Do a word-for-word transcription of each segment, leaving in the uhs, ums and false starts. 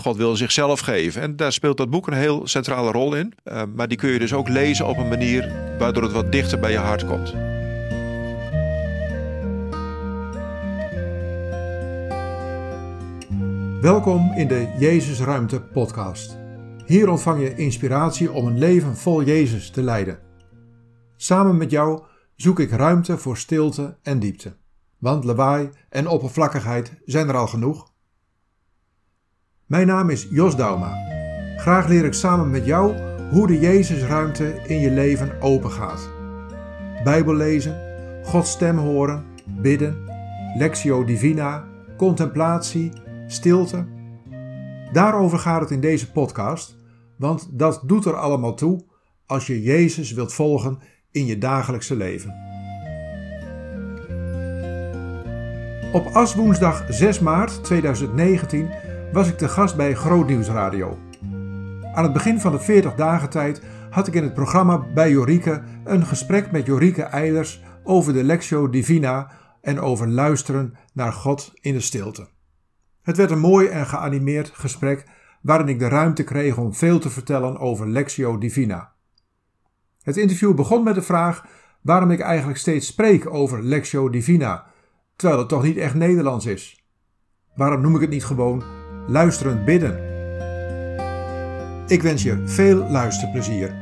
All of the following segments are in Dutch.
God wil zichzelf geven. En daar speelt dat boek een heel centrale rol in. Uh, maar die kun je dus ook lezen op een manier waardoor het wat dichter bij je hart komt. Welkom in de Jezus Ruimte podcast. Hier ontvang je inspiratie om een leven vol Jezus te leiden. Samen met jou zoek ik ruimte voor stilte en diepte. Want lawaai en oppervlakkigheid zijn er al genoeg. Mijn naam is Jos Dauma. Graag leer ik samen met jou hoe de Jezusruimte in je leven open gaat. Bijbel lezen, Gods stem horen, bidden, Lectio Divina, contemplatie, stilte. Daarover gaat het in deze podcast, want dat doet er allemaal toe als je Jezus wilt volgen in je dagelijkse leven. Op Aswoensdag zes maart tweeduizend negentien was ik te gast bij Groot Nieuws Radio. Aan het begin van de veertig dagen tijd had ik in het programma bij Jorike een gesprek met Jorike Eilers over de Lectio Divina en over luisteren naar God in de stilte. Het werd een mooi en geanimeerd gesprek waarin ik de ruimte kreeg om veel te vertellen over Lectio Divina. Het interview begon met de vraag waarom ik eigenlijk steeds spreek over Lectio Divina, terwijl het toch niet echt Nederlands is. Waarom noem ik het niet gewoon luisterend bidden? Ik wens je veel luisterplezier.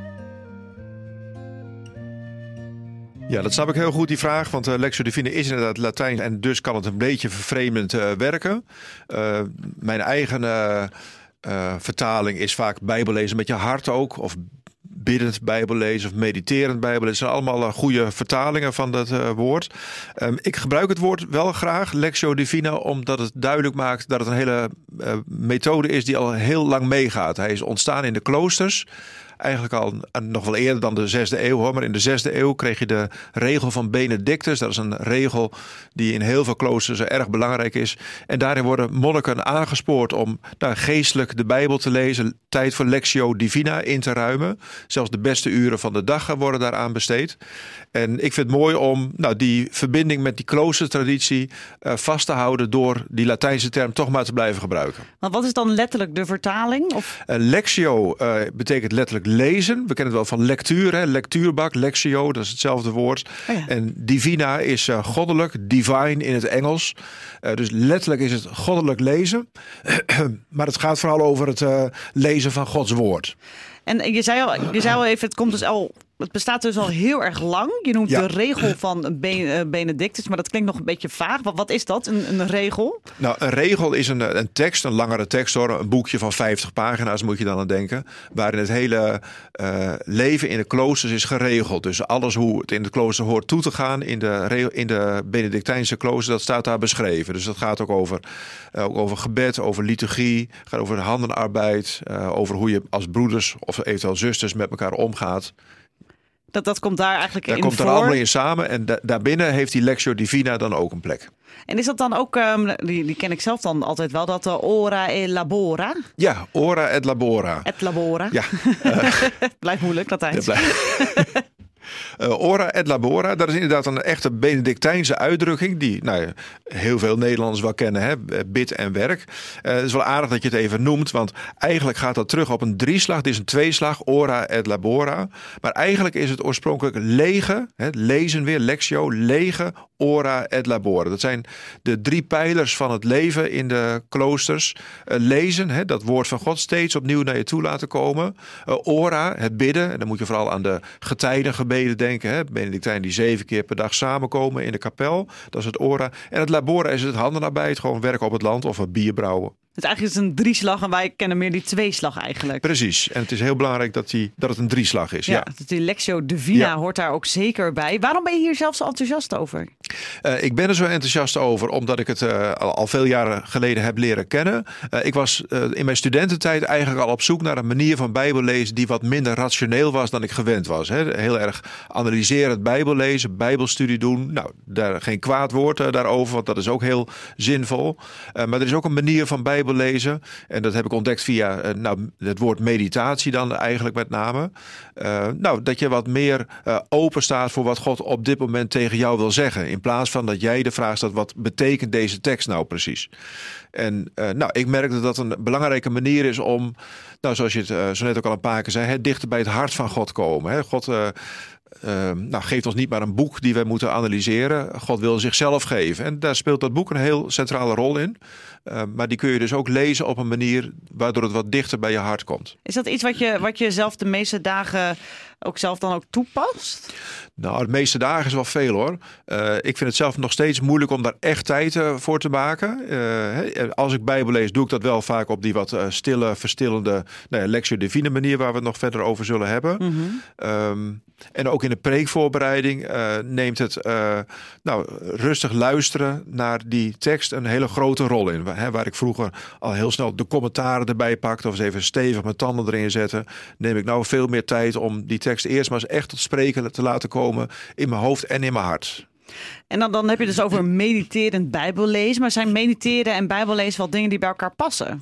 Ja, dat snap ik heel goed, die vraag. Want uh, Lectio Divina is inderdaad Latijn en dus kan het een beetje vervreemdend uh, werken. Uh, mijn eigen uh, uh, vertaling is vaak bijbellezen met je hart ook. Of biddend bijbellezen of mediterend bijbellezen. Dat zijn allemaal uh, goede vertalingen van dat uh, woord. Um, ik gebruik het woord wel graag, Lectio Divina, omdat het duidelijk maakt dat het een hele uh, methode is die al heel lang meegaat. Hij is ontstaan in de kloosters. Eigenlijk al nog wel eerder dan de zesde eeuw, hoor. Maar in de zesde eeuw kreeg je de regel van Benedictus. Dat is een regel die in heel veel kloosters erg belangrijk is. En daarin worden monniken aangespoord om nou, geestelijk de Bijbel te lezen. Tijd voor Lectio Divina in te ruimen. Zelfs de beste uren van de dag worden daaraan besteed. En ik vind het mooi om nou, die verbinding met die kloostertraditie uh, vast te houden door die Latijnse term toch maar te blijven gebruiken. Maar wat is dan letterlijk de vertaling? Of? Uh, lectio uh, betekent letterlijk lezen. We kennen het wel van lectuur, hè? Lectuurbak, lectio, dat is hetzelfde woord. Oh ja. En divina is uh, goddelijk, divine in het Engels. Uh, dus letterlijk is het goddelijk lezen. Maar het gaat vooral over het uh, lezen van Gods woord. En je zei al, je zei al even, het komt dus al, het bestaat dus al heel erg lang. Je noemt ja. de regel van Benedictus, maar dat klinkt nog een beetje vaag. Wat, wat is dat, een, een regel? Nou, een regel is een, een tekst, een langere tekst hoor. Een boekje van vijftig pagina's moet je dan aan denken. Waarin het hele uh, leven in de kloosters is geregeld. Dus alles hoe het in het klooster hoort toe te gaan in de, in de Benedictijnse klooster, dat staat daar beschreven. Dus dat gaat ook over, uh, ook over gebed, over liturgie, gaat over handenarbeid, uh, over hoe je als broeders of eventueel zusters met elkaar omgaat. Dat, dat komt daar eigenlijk daar in komt voor. er allemaal in samen en da- daarbinnen heeft die Lectio Divina dan ook een plek. En is dat dan ook, um, die, die ken ik zelf dan altijd wel, dat uh, ora e labora? Ja, ora et labora. Et labora. Ja. Uh, blijft moeilijk, Latijns. Ja, blijft. Uh, ora et labora, dat is inderdaad een echte Benedictijnse uitdrukking die nou, heel veel Nederlanders wel kennen, hè? Bid en werk. Uh, het is wel aardig dat je het even noemt, want eigenlijk gaat dat terug op een drieslag. Het is een tweeslag, ora et labora. Maar eigenlijk is het oorspronkelijk lege, hè? Lezen weer, lectio, lege, ora et labora. Dat zijn de drie pijlers van het leven in de kloosters. Uh, lezen, hè? Dat woord van God steeds opnieuw naar je toe laten komen. Uh, ora, het bidden, en dan moet je vooral aan de getijdengebeden denken. Hè? Benedictijn die zeven keer per dag samenkomen in de kapel. Dat is het ora. En het labora is het handenarbeid. Gewoon werken op het land of het bier brouwen. Dus eigenlijk is het een drieslag en wij kennen meer die tweeslag eigenlijk. Precies. En het is heel belangrijk dat, die, dat het een drieslag is. Ja, ja. Die Lectio Divina ja. hoort daar ook zeker bij. Waarom ben je hier zelf zo enthousiast over? Uh, ik ben er zo enthousiast over omdat ik het uh, al, al veel jaren geleden heb leren kennen. Uh, ik was uh, in mijn studententijd eigenlijk al op zoek naar een manier van bijbellezen die wat minder rationeel was dan ik gewend was. Hè. Heel erg analyserend bijbellezen, bijbelstudie doen. Nou, daar geen kwaad woord uh, daarover, want dat is ook heel zinvol. Uh, maar er is ook een manier van bijbel lezen. En dat heb ik ontdekt via uh, nou, het woord meditatie dan eigenlijk met name. Uh, nou, dat je wat meer uh, open staat voor wat God op dit moment tegen jou wil zeggen. In In plaats van dat jij de vraag stelt, wat betekent deze tekst nou precies? En uh, nou, ik merk dat dat een belangrijke manier is om, nou, zoals je het uh, zo net ook al een paar keer zei, hè, dichter bij het hart van God komen. Hè. God uh, uh, nou, geeft ons niet maar een boek die wij moeten analyseren. God wil zichzelf geven. En daar speelt dat boek een heel centrale rol in. Uh, maar die kun je dus ook lezen op een manier waardoor het wat dichter bij je hart komt. Is dat iets wat je, wat je zelf de meeste dagen ook zelf dan ook toepast? Nou, de meeste dagen is wel veel hoor. Uh, ik vind het zelf nog steeds moeilijk om daar echt tijd uh, voor te maken. Uh, als ik Bijbel lees, doe ik dat wel vaak op die wat uh, stille, verstillende nou ja, Lectio Divina manier waar we het nog verder over zullen hebben. Mm-hmm. Um, en ook in de preekvoorbereiding uh, neemt het uh, nou, rustig luisteren naar die tekst een hele grote rol in. Hè, waar ik vroeger al heel snel de commentaren erbij pakte of eens even stevig mijn tanden erin zetten, neem ik nou veel meer tijd om die tekst eerst maar eens echt tot spreken te laten komen in mijn hoofd en in mijn hart. En dan, dan heb je dus over mediterend bijbellezen. Maar zijn mediteren en bijbellezen wel dingen die bij elkaar passen?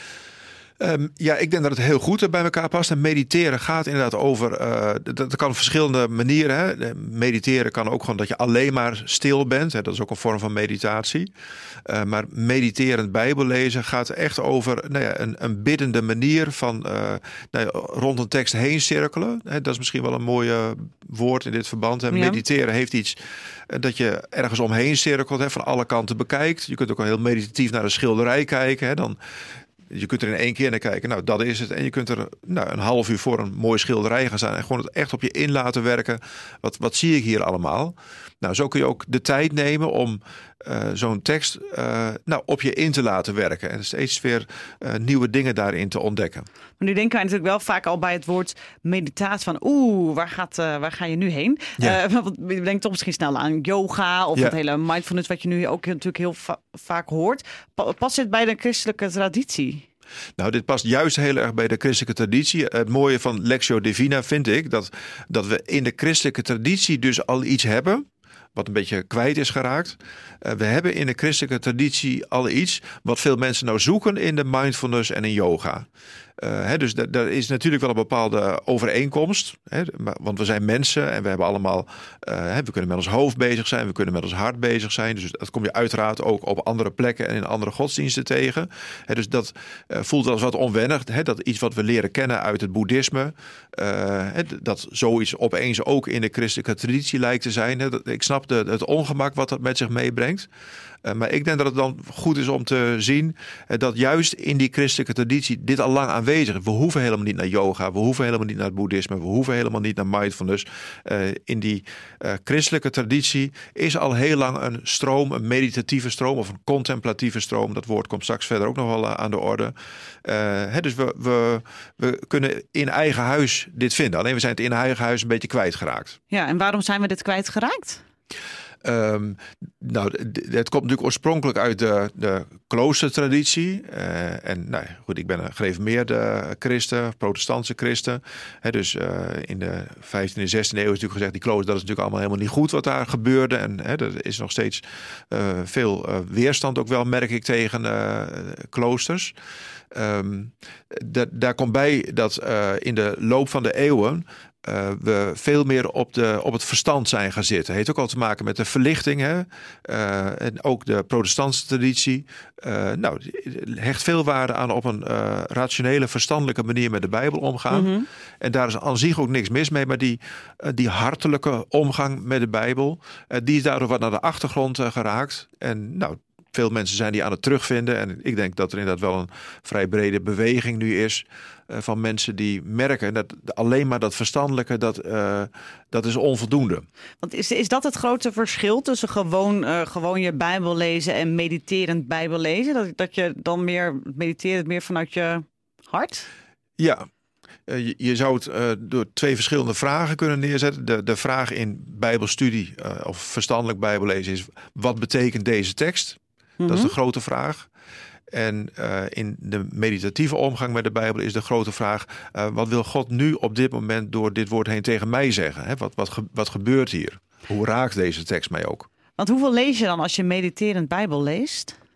Um, ja, ik denk dat het heel goed bij elkaar past. En mediteren gaat inderdaad over, uh, dat, dat kan op verschillende manieren. Hè. Mediteren kan ook gewoon dat je alleen maar stil bent. Hè. Dat is ook een vorm van meditatie. Uh, maar mediterend bijbellezen gaat echt over nou ja, een, een biddende manier van uh, nou ja, rond een tekst heen cirkelen. Hè. Dat is misschien wel een mooi woord in dit verband. Hè. Ja. Mediteren heeft iets uh, dat je ergens omheen cirkelt, hè, van alle kanten bekijkt. Je kunt ook al heel meditatief naar een schilderij kijken. Hè. Dan Je kunt er in één keer naar kijken, nou dat is het. En je kunt er nou, een half uur voor een mooie schilderij gaan staan en gewoon het echt op je in laten werken. Wat, wat zie ik hier allemaal? Nou, zo kun je ook de tijd nemen om uh, zo'n tekst uh, nou, op je in te laten werken. En steeds weer uh, nieuwe dingen daarin te ontdekken. Maar nu denken wij natuurlijk wel vaak al bij het woord meditatie van oeh, waar, gaat, uh, waar ga je nu heen? Ja. Uh, je denkt toch misschien snel aan yoga of ja. het hele mindfulness wat je nu ook natuurlijk heel va- vaak hoort. Pa- past dit bij de christelijke traditie? Nou, dit past juist heel erg bij de christelijke traditie. Het mooie van Lectio Divina vind ik dat, dat we in de christelijke traditie dus al iets hebben wat een beetje kwijt is geraakt. Uh, we hebben in de christelijke traditie al iets wat veel mensen nou zoeken in de mindfulness en in yoga. Uh, hè, dus d- daar is natuurlijk wel een bepaalde overeenkomst. Hè, want we zijn mensen en we hebben allemaal, uh, hè, we kunnen met ons hoofd bezig zijn, we kunnen met ons hart bezig zijn. Dus dat kom je uiteraard ook op andere plekken en in andere godsdiensten tegen. Hè, dus dat uh, voelt als wat onwennig. Hè, dat iets wat we leren kennen uit het boeddhisme. Uh, hè, dat zoiets opeens ook in de christelijke traditie lijkt te zijn. Hè, dat, ik snap de, het ongemak wat dat met zich meebrengt. Uh, maar ik denk dat het dan goed is om te zien uh, dat juist in die christelijke traditie dit al lang aanwezig is. We hoeven helemaal niet naar yoga, we hoeven helemaal niet naar het boeddhisme, we hoeven helemaal niet naar mindfulness. Uh, in die uh, christelijke traditie is al heel lang een stroom, een meditatieve stroom of een contemplatieve stroom. Dat woord komt straks verder ook nog wel uh, aan de orde. Uh, hè, dus we, we, we kunnen in eigen huis dit vinden. Alleen we zijn het in eigen huis een beetje kwijtgeraakt. Ja, en waarom zijn we dit kwijtgeraakt? Um, nou, het komt natuurlijk oorspronkelijk uit de, de kloostertraditie. Uh, en nou, goed, ik ben een gereformeerde christen, protestantse christen. He, dus uh, in de vijftiende en zestiende eeuw is natuurlijk gezegd, die klooster, dat is natuurlijk allemaal helemaal niet goed wat daar gebeurde. En he, er is nog steeds uh, veel uh, weerstand ook wel, merk ik, tegen uh, kloosters. Um, da- daar komt bij dat uh, in de loop van de eeuwen Uh, we veel meer op, de, op het verstand zijn gaan zitten. Heeft ook al te maken met de verlichting. Hè? Uh, en ook de protestantse traditie. Uh, nou, hecht veel waarde aan op een uh, rationele, verstandelijke manier met de Bijbel omgaan. Mm-hmm. En daar is aan zich ook niks mis mee. Maar die, uh, die hartelijke omgang met de Bijbel, uh, die is daardoor wat naar de achtergrond uh, geraakt. En nou, veel mensen zijn die aan het terugvinden. En ik denk dat er inderdaad wel een vrij brede beweging nu is uh, van mensen die merken dat alleen maar dat verstandelijke, dat, uh, dat is onvoldoende. Want is, is dat het grote verschil tussen gewoon, uh, gewoon je Bijbel lezen en mediterend Bijbel lezen? Dat, dat je dan meer mediteert meer vanuit je hart? Ja. Uh, je, je zou het uh, door twee verschillende vragen kunnen neerzetten. De, de vraag in Bijbelstudie uh, of verstandelijk Bijbellezen is: wat betekent deze tekst? Mm-hmm. Dat is de grote vraag. En uh, in de meditatieve omgang met de Bijbel is de grote vraag: uh, wat wil God nu op dit moment door dit woord heen tegen mij zeggen? Hè? Wat, wat, ge, wat gebeurt hier? Hoe raakt deze tekst mij ook? Want hoeveel lees je dan als je mediterend Bijbel leest?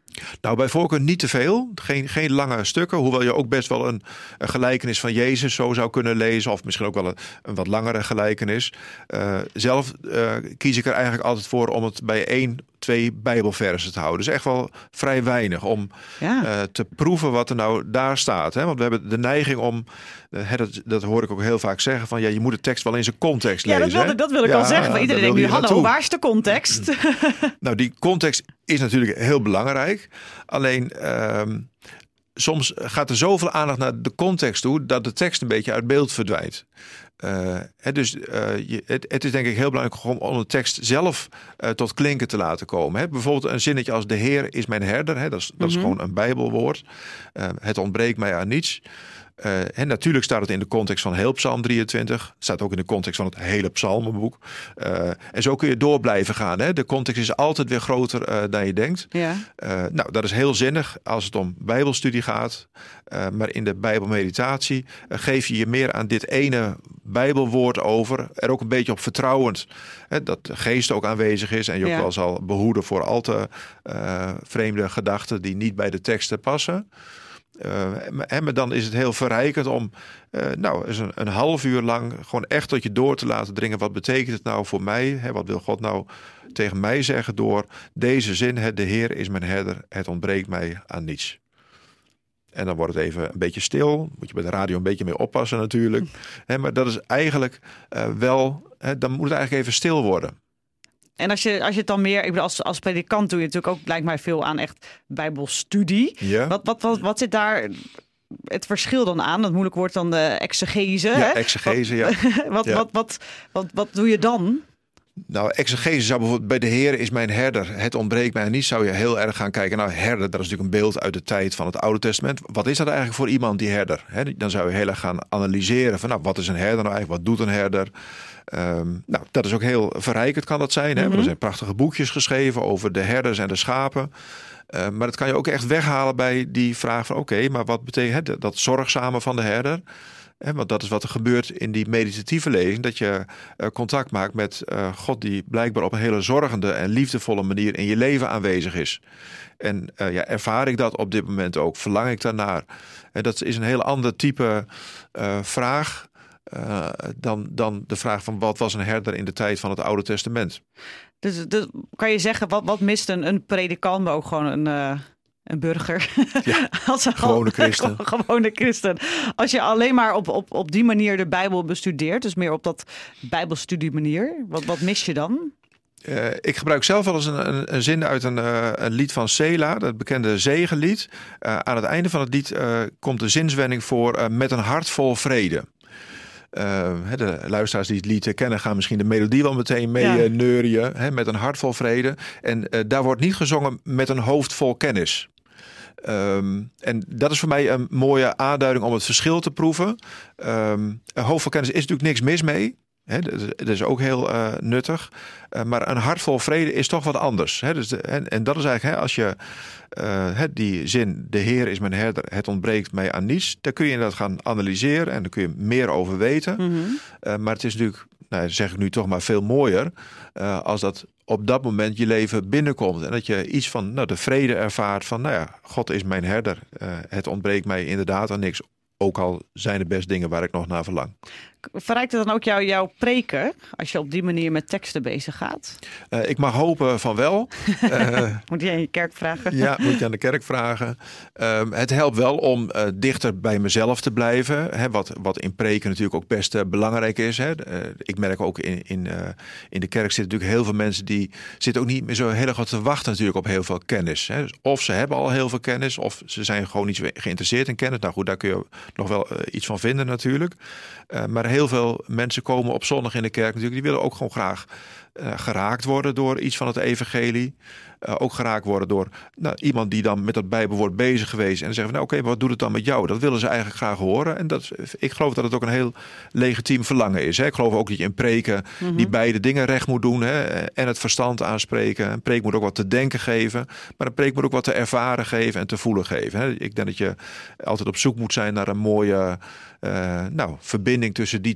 Nou, bij voorkeur niet te veel. Geen, geen lange stukken. Hoewel je ook best wel een, een gelijkenis van Jezus zo zou kunnen lezen. Of misschien ook wel een, een wat langere gelijkenis. Uh, zelf uh, kies ik er eigenlijk altijd voor om het bij één, twee Bijbelversen te houden. Dus echt wel vrij weinig om ja. uh, te proeven wat er nou daar staat. Hè? Want we hebben de neiging om, uh, dat, dat hoor ik ook heel vaak zeggen, van ja, je moet de tekst wel in zijn context ja, lezen. Dat wilde, dat wil ik ja, al zeggen. Maar iedereen denkt nu, hallo, waar is de context? Nou, die context is natuurlijk heel belangrijk. Alleen uh, soms gaat er zoveel aandacht naar de context toe dat de tekst een beetje uit beeld verdwijnt. Uh, het, dus, uh, je, het, het is denk ik heel belangrijk om, om de tekst zelf uh, tot klinken te laten komen. Hè? Bijvoorbeeld een zinnetje als de Heer is mijn herder. Hè? Dat, is, dat mm-hmm. is gewoon een Bijbelwoord. Uh, het ontbreekt mij aan niets. Uh, en natuurlijk staat het in de context van heel Psalm drieëntwintig. Het staat ook in de context van het hele psalmenboek. Uh, en zo kun je door blijven gaan. Hè? De context is altijd weer groter uh, dan je denkt. Ja. Uh, nou, dat is heel zinnig als het om Bijbelstudie gaat. Uh, maar in de Bijbelmeditatie uh, geef je je meer aan dit ene Bijbelwoord over. Er ook een beetje op vertrouwend. Hè, dat de geest ook aanwezig is. En je ook ja. wel zal behoeden voor al te uh, vreemde gedachten die niet bij de teksten passen. Uh, en maar dan is het heel verrijkend om uh, nou, eens een, een half uur lang gewoon echt tot je door te laten dringen. Wat betekent het nou voor mij? Hè? Wat wil God nou tegen mij zeggen door deze zin? Hè? De Heer is mijn herder, het ontbreekt mij aan niets. En dan wordt het even een beetje stil. Moet je bij de radio een beetje mee oppassen natuurlijk. Hè, maar dat is eigenlijk uh, wel, hè, dan moet het eigenlijk even stil worden. En als je, als je het dan meer, ik bedoel, als, als predikant doe je natuurlijk ook, lijkt mij veel aan echt bijbelstudie. Ja. Wat, wat, wat, wat zit daar het verschil dan aan? Dat moeilijk woord dan de exegese. Ja, hè? exegese, wat, ja. wat, ja. Wat, wat, wat, wat doe je dan? Nou, exegese zou bijvoorbeeld bij de Heer is mijn herder. Het ontbreekt mij niet. Zou je heel erg gaan kijken. Nou, herder, dat is natuurlijk een beeld uit de tijd van het Oude Testament. Wat is dat eigenlijk voor iemand, die herder? He, dan zou je heel erg gaan analyseren van, nou, wat is een herder nou eigenlijk? Wat doet een herder? Um, nou, dat is ook heel verrijkend, kan dat zijn. Hè? Mm-hmm. Er zijn prachtige boekjes geschreven over de herders en de schapen. Uh, maar dat kan je ook echt weghalen bij die vraag van, oké, okay, maar wat betekent het, dat zorgzame van de herder? He, want dat is wat er gebeurt in die meditatieve lezing. Dat je uh, contact maakt met uh, God die blijkbaar op een hele zorgende en liefdevolle manier in je leven aanwezig is. En uh, ja, ervaar ik dat op dit moment ook? Verlang ik daarnaar? En dat is een heel ander type uh, vraag uh, dan, dan de vraag van wat was een herder in de tijd van het Oude Testament. Dus, dus kan je zeggen, wat, wat mist een, een predikant, maar ook gewoon een... Uh... Een burger. Ja, als een gewone christen. Gewone christen. Als je alleen maar op, op, op die manier de Bijbel bestudeert, dus meer op dat Bijbelstudie manier, wat, wat mis je dan? Uh, ik gebruik zelf wel eens een, een, een zin uit een, uh, een lied van Sela, dat bekende zegenlied. Uh, aan het einde van het lied uh, komt de zinswending voor uh, met een hart vol vrede. Uh, de luisteraars die het lied kennen gaan misschien de melodie wel meteen mee ja. neurien. Hè, met een hart vol vrede. En uh, daar wordt niet gezongen met een hoofd vol kennis. Um, en dat is voor mij een mooie aanduiding om het verschil te proeven. Um, een hoofd vol kennis is natuurlijk niks mis mee. He, dat is ook heel uh, nuttig. Uh, maar een hart vol vrede is toch wat anders. He, dus de, en, en dat is eigenlijk, he, als je uh, he, die zin, de Heer is mijn herder, het ontbreekt mij aan niets. Dan kun je dat gaan analyseren en dan kun je meer over weten. Mm-hmm. Uh, maar het is natuurlijk, nou, zeg ik nu toch maar veel mooier, uh, als dat op dat moment je leven binnenkomt. En dat je iets van nou, de vrede ervaart van, nou ja, God is mijn herder. Uh, het ontbreekt mij inderdaad aan niks. Ook al zijn er best dingen waar ik nog naar verlang. Verrijkt het dan ook jou, jouw preken als je op die manier met teksten bezig gaat? Uh, ik mag hopen van wel. uh, moet je aan je kerk vragen? Ja, moet je aan de kerk vragen. Uh, het helpt wel om uh, dichter bij mezelf te blijven. Hè, wat, wat in preken natuurlijk ook best uh, belangrijk is. Hè. Uh, ik merk ook in, in, uh, in de kerk zitten natuurlijk heel veel mensen die zitten ook niet meer zo heel erg te wachten natuurlijk op heel veel kennis. Hè. Dus of ze hebben al heel veel kennis of ze zijn gewoon niet geïnteresseerd in kennis. Nou goed, daar kun je nog wel uh, iets van vinden natuurlijk. Uh, maar heel veel mensen komen op zondag in de kerk natuurlijk. Die willen ook gewoon graag uh, geraakt worden door iets van het evangelie. Uh, ook geraakt worden door nou, iemand die dan met dat Bijbelwoord bezig geweest. En dan zeggen we, nou oké, okay, wat doet het dan met jou? Dat willen ze eigenlijk graag horen. En dat, ik geloof dat het ook een heel legitiem verlangen is. Hè. Ik geloof ook dat je in preken mm-hmm. die beide dingen recht moet doen. Hè. En het verstand aanspreken. Een preek moet ook wat te denken geven. Maar een preek moet ook wat te ervaren geven en te voelen geven. Hè. Ik denk dat je altijd op zoek moet zijn naar een mooie uh, nou, verbinding tussen die twee.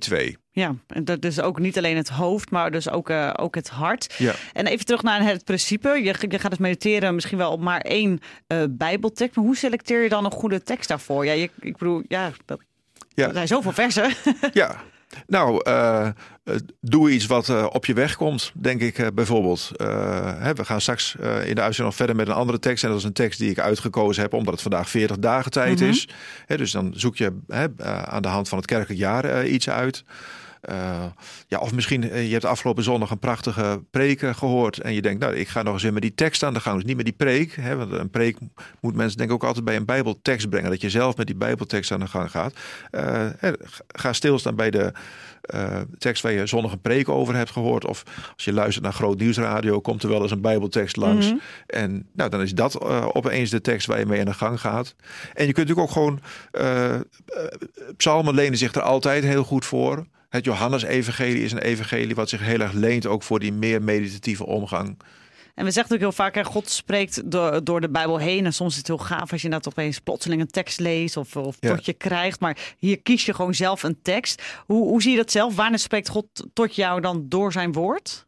Ja, en dat is ook niet alleen het hoofd, maar dus ook, uh, ook het hart. Ja. En even terug naar het principe. Je, je gaat dus mediteren misschien wel op maar één uh, bijbeltekst. Maar hoe selecteer je dan een goede tekst daarvoor? Ja, je, ik bedoel, ja, dat, ja. er zijn zoveel versen. Ja, nou, uh, doe iets wat uh, op je weg komt, denk ik uh, bijvoorbeeld. Uh, hè, we gaan straks uh, in de uitzending nog verder met een andere tekst. En dat is een tekst die ik uitgekozen heb, omdat het vandaag veertig dagen tijd mm-hmm. is. Hè, dus dan zoek je hè, uh, aan de hand van het kerkelijk jaar uh, iets uit. Uh, ja, of misschien, uh, je hebt afgelopen zondag een prachtige preek gehoord en je denkt, nou, ik ga nog eens weer met die tekst aan de gang. Dus niet met die preek, hè, want een preek moet mensen denk ik ook altijd bij een bijbeltekst brengen, dat je zelf met die bijbeltekst aan de gang gaat. Uh, ga stilstaan bij de uh, tekst waar je zondag een preek over hebt gehoord, of als je luistert naar Groot Nieuwsradio, komt er wel eens een bijbeltekst langs. Mm-hmm. En nou, dan is dat uh, opeens de tekst waar je mee aan de gang gaat. En je kunt natuurlijk ook gewoon, uh, uh, psalmen lenen zich er altijd heel goed voor. Het Johannes-evangelie is een evangelie wat zich heel erg leent ook voor die meer meditatieve omgang. En we zeggen ook heel vaak, hè, God spreekt door, door de Bijbel heen. En soms is het heel gaaf als je dat opeens plotseling een tekst leest of, of ja. tot je krijgt. Maar hier kies je gewoon zelf een tekst. Hoe, hoe zie je dat zelf? Wanneer spreekt God tot jou dan door zijn woord?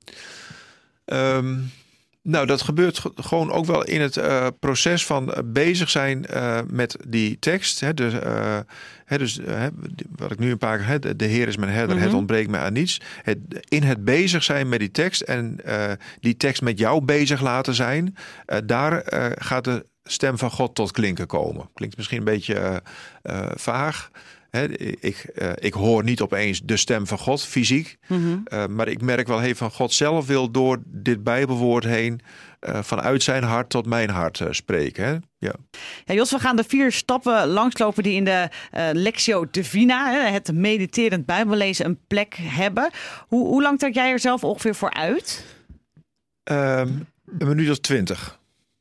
Um... Nou, dat gebeurt gewoon ook wel in het uh, proces van bezig zijn uh, met die tekst. Hè, dus, uh, hè, dus uh, wat ik nu een paar keer, hè, de Heer is mijn herder, mm-hmm. het ontbreekt mij aan niets. Het, in het bezig zijn met die tekst en uh, die tekst met jou bezig laten zijn, uh, daar uh, gaat de stem van God tot klinken komen. Klinkt misschien een beetje uh, uh, vaag. He, ik, uh, ik hoor niet opeens de stem van God fysiek. Mm-hmm. Uh, maar ik merk wel, hey, van God zelf wil door dit Bijbelwoord heen uh, vanuit zijn hart tot mijn hart uh, spreken. Hè? Ja. Ja, Jos, we gaan de vier stappen langslopen die in de uh, Lectio Divina, hè, het mediterend Bijbellezen, een plek hebben. Hoe, hoe lang trek jij er zelf ongeveer voor uit? Um, een minuut of twintig.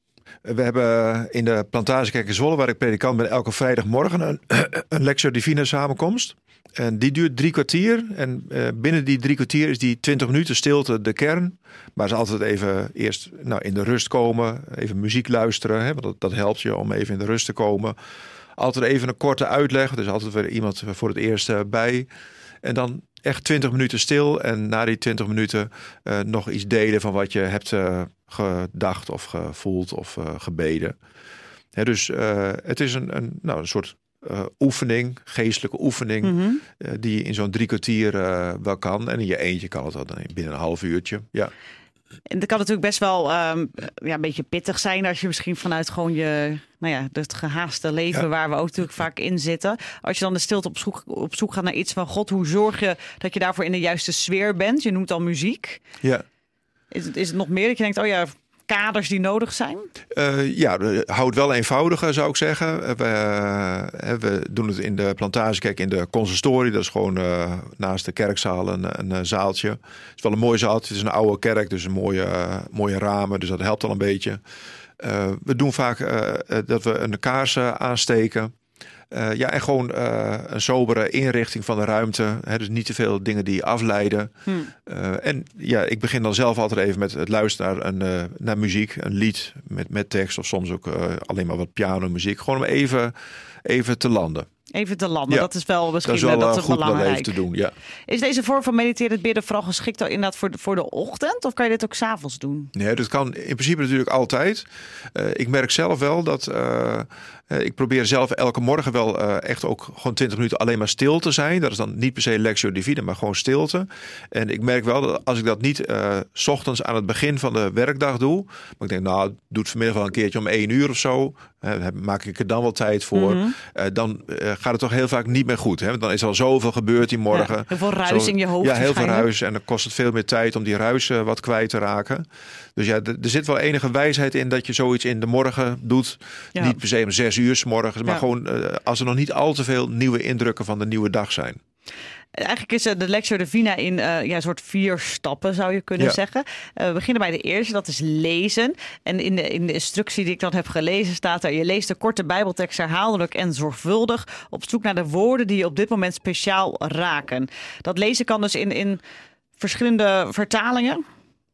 We hebben in de Plantagekerk in Zwolle, waar ik predikant ben, elke vrijdagmorgen een, een Lectio Divina samenkomst. En die duurt drie kwartier. En uh, binnen die drie kwartier is die twintig minuten stilte de kern. Maar ze altijd even eerst nou, in de rust komen, even muziek luisteren. Hè, want dat, dat helpt je om even in de rust te komen. Altijd even een korte uitleg. Dus altijd weer iemand voor het eerst uh, bij. En dan echt twintig minuten stil. En na die twintig minuten uh, nog iets delen van wat je hebt uh, gedacht of gevoeld of uh, gebeden. Hè, dus uh, het is een, een, nou, een soort uh, oefening, geestelijke oefening, mm-hmm. uh, die je in zo'n drie kwartier uh, wel kan. En in je eentje kan het dan binnen een half uurtje. Ja. En dat kan natuurlijk best wel um, ja, een beetje pittig zijn als je misschien vanuit gewoon je, nou ja, het gehaaste leven ja. waar we ook natuurlijk vaak in zitten. Als je dan de stilte op zoek, op zoek gaat naar iets van God, hoe zorg je dat je daarvoor in de juiste sfeer bent? Je noemt al muziek. Ja. Is het, is het nog meer dat je denkt, oh ja, kaders die nodig zijn? Uh, ja, houd wel eenvoudiger zou ik zeggen. We, uh, we doen het in de Plantagekerk in de consistorie. Dat is gewoon uh, naast de kerkzaal een, een, een zaaltje. Het is wel een mooi zaaltje. Het is een oude kerk, dus een mooie, uh, mooie ramen. Dus dat helpt al een beetje. Uh, we doen vaak uh, dat we een kaars uh, aansteken. Uh, ja, en gewoon uh, een sobere inrichting van de ruimte. Hè, dus niet te veel dingen die afleiden. Hmm. Uh, en ja, ik begin dan zelf altijd even met het luisteren naar, een, uh, naar muziek. Een lied met, met tekst of soms ook uh, alleen maar wat pianomuziek. Gewoon om even, even te landen. Even te landen, ja. dat is wel misschien dat is wel, dat is goed belangrijk. Even te doen, ja. Is deze vorm van mediterend bidden vooral geschikt inderdaad voor de, voor de ochtend? Of kan je dit ook 's avonds doen? Nee, dat kan in principe natuurlijk altijd. Uh, ik merk zelf wel dat... Uh, uh, ik probeer zelf elke morgen wel uh, echt ook gewoon twintig minuten alleen maar stil te zijn. Dat is dan niet per se Lectio Divina, maar gewoon stilte. En ik merk wel dat als ik dat niet uh, 's ochtends aan het begin van de werkdag doe... maar ik denk, nou, doe het vanmiddag wel een keertje om één uur of zo... Uh, maak ik er dan wel tijd voor. Mm-hmm. Uh, dan uh, gaat het toch heel vaak niet meer goed. Hè? Want dan is al zoveel gebeurd die morgen. Ja, heel veel ruis zo, in je hoofd. Ja, heel veel ruis. En dan kost het veel meer tijd om die ruis uh, wat kwijt te raken. Dus ja, d- er zit wel enige wijsheid in dat je zoiets in de morgen doet. Ja. Niet per se om zes uur 's morgens. Maar ja. gewoon uh, als er nog niet al te veel nieuwe indrukken van de nieuwe dag zijn. Eigenlijk is de Lectio Divina in uh, ja, een soort vier stappen, zou je kunnen ja. zeggen. Uh, we beginnen bij de eerste, dat is lezen. En in de, in de instructie die ik dan heb gelezen staat er... je leest de korte Bijbeltekst herhaaldelijk en zorgvuldig... op zoek naar de woorden die je op dit moment speciaal raken. Dat lezen kan dus in, in verschillende vertalingen...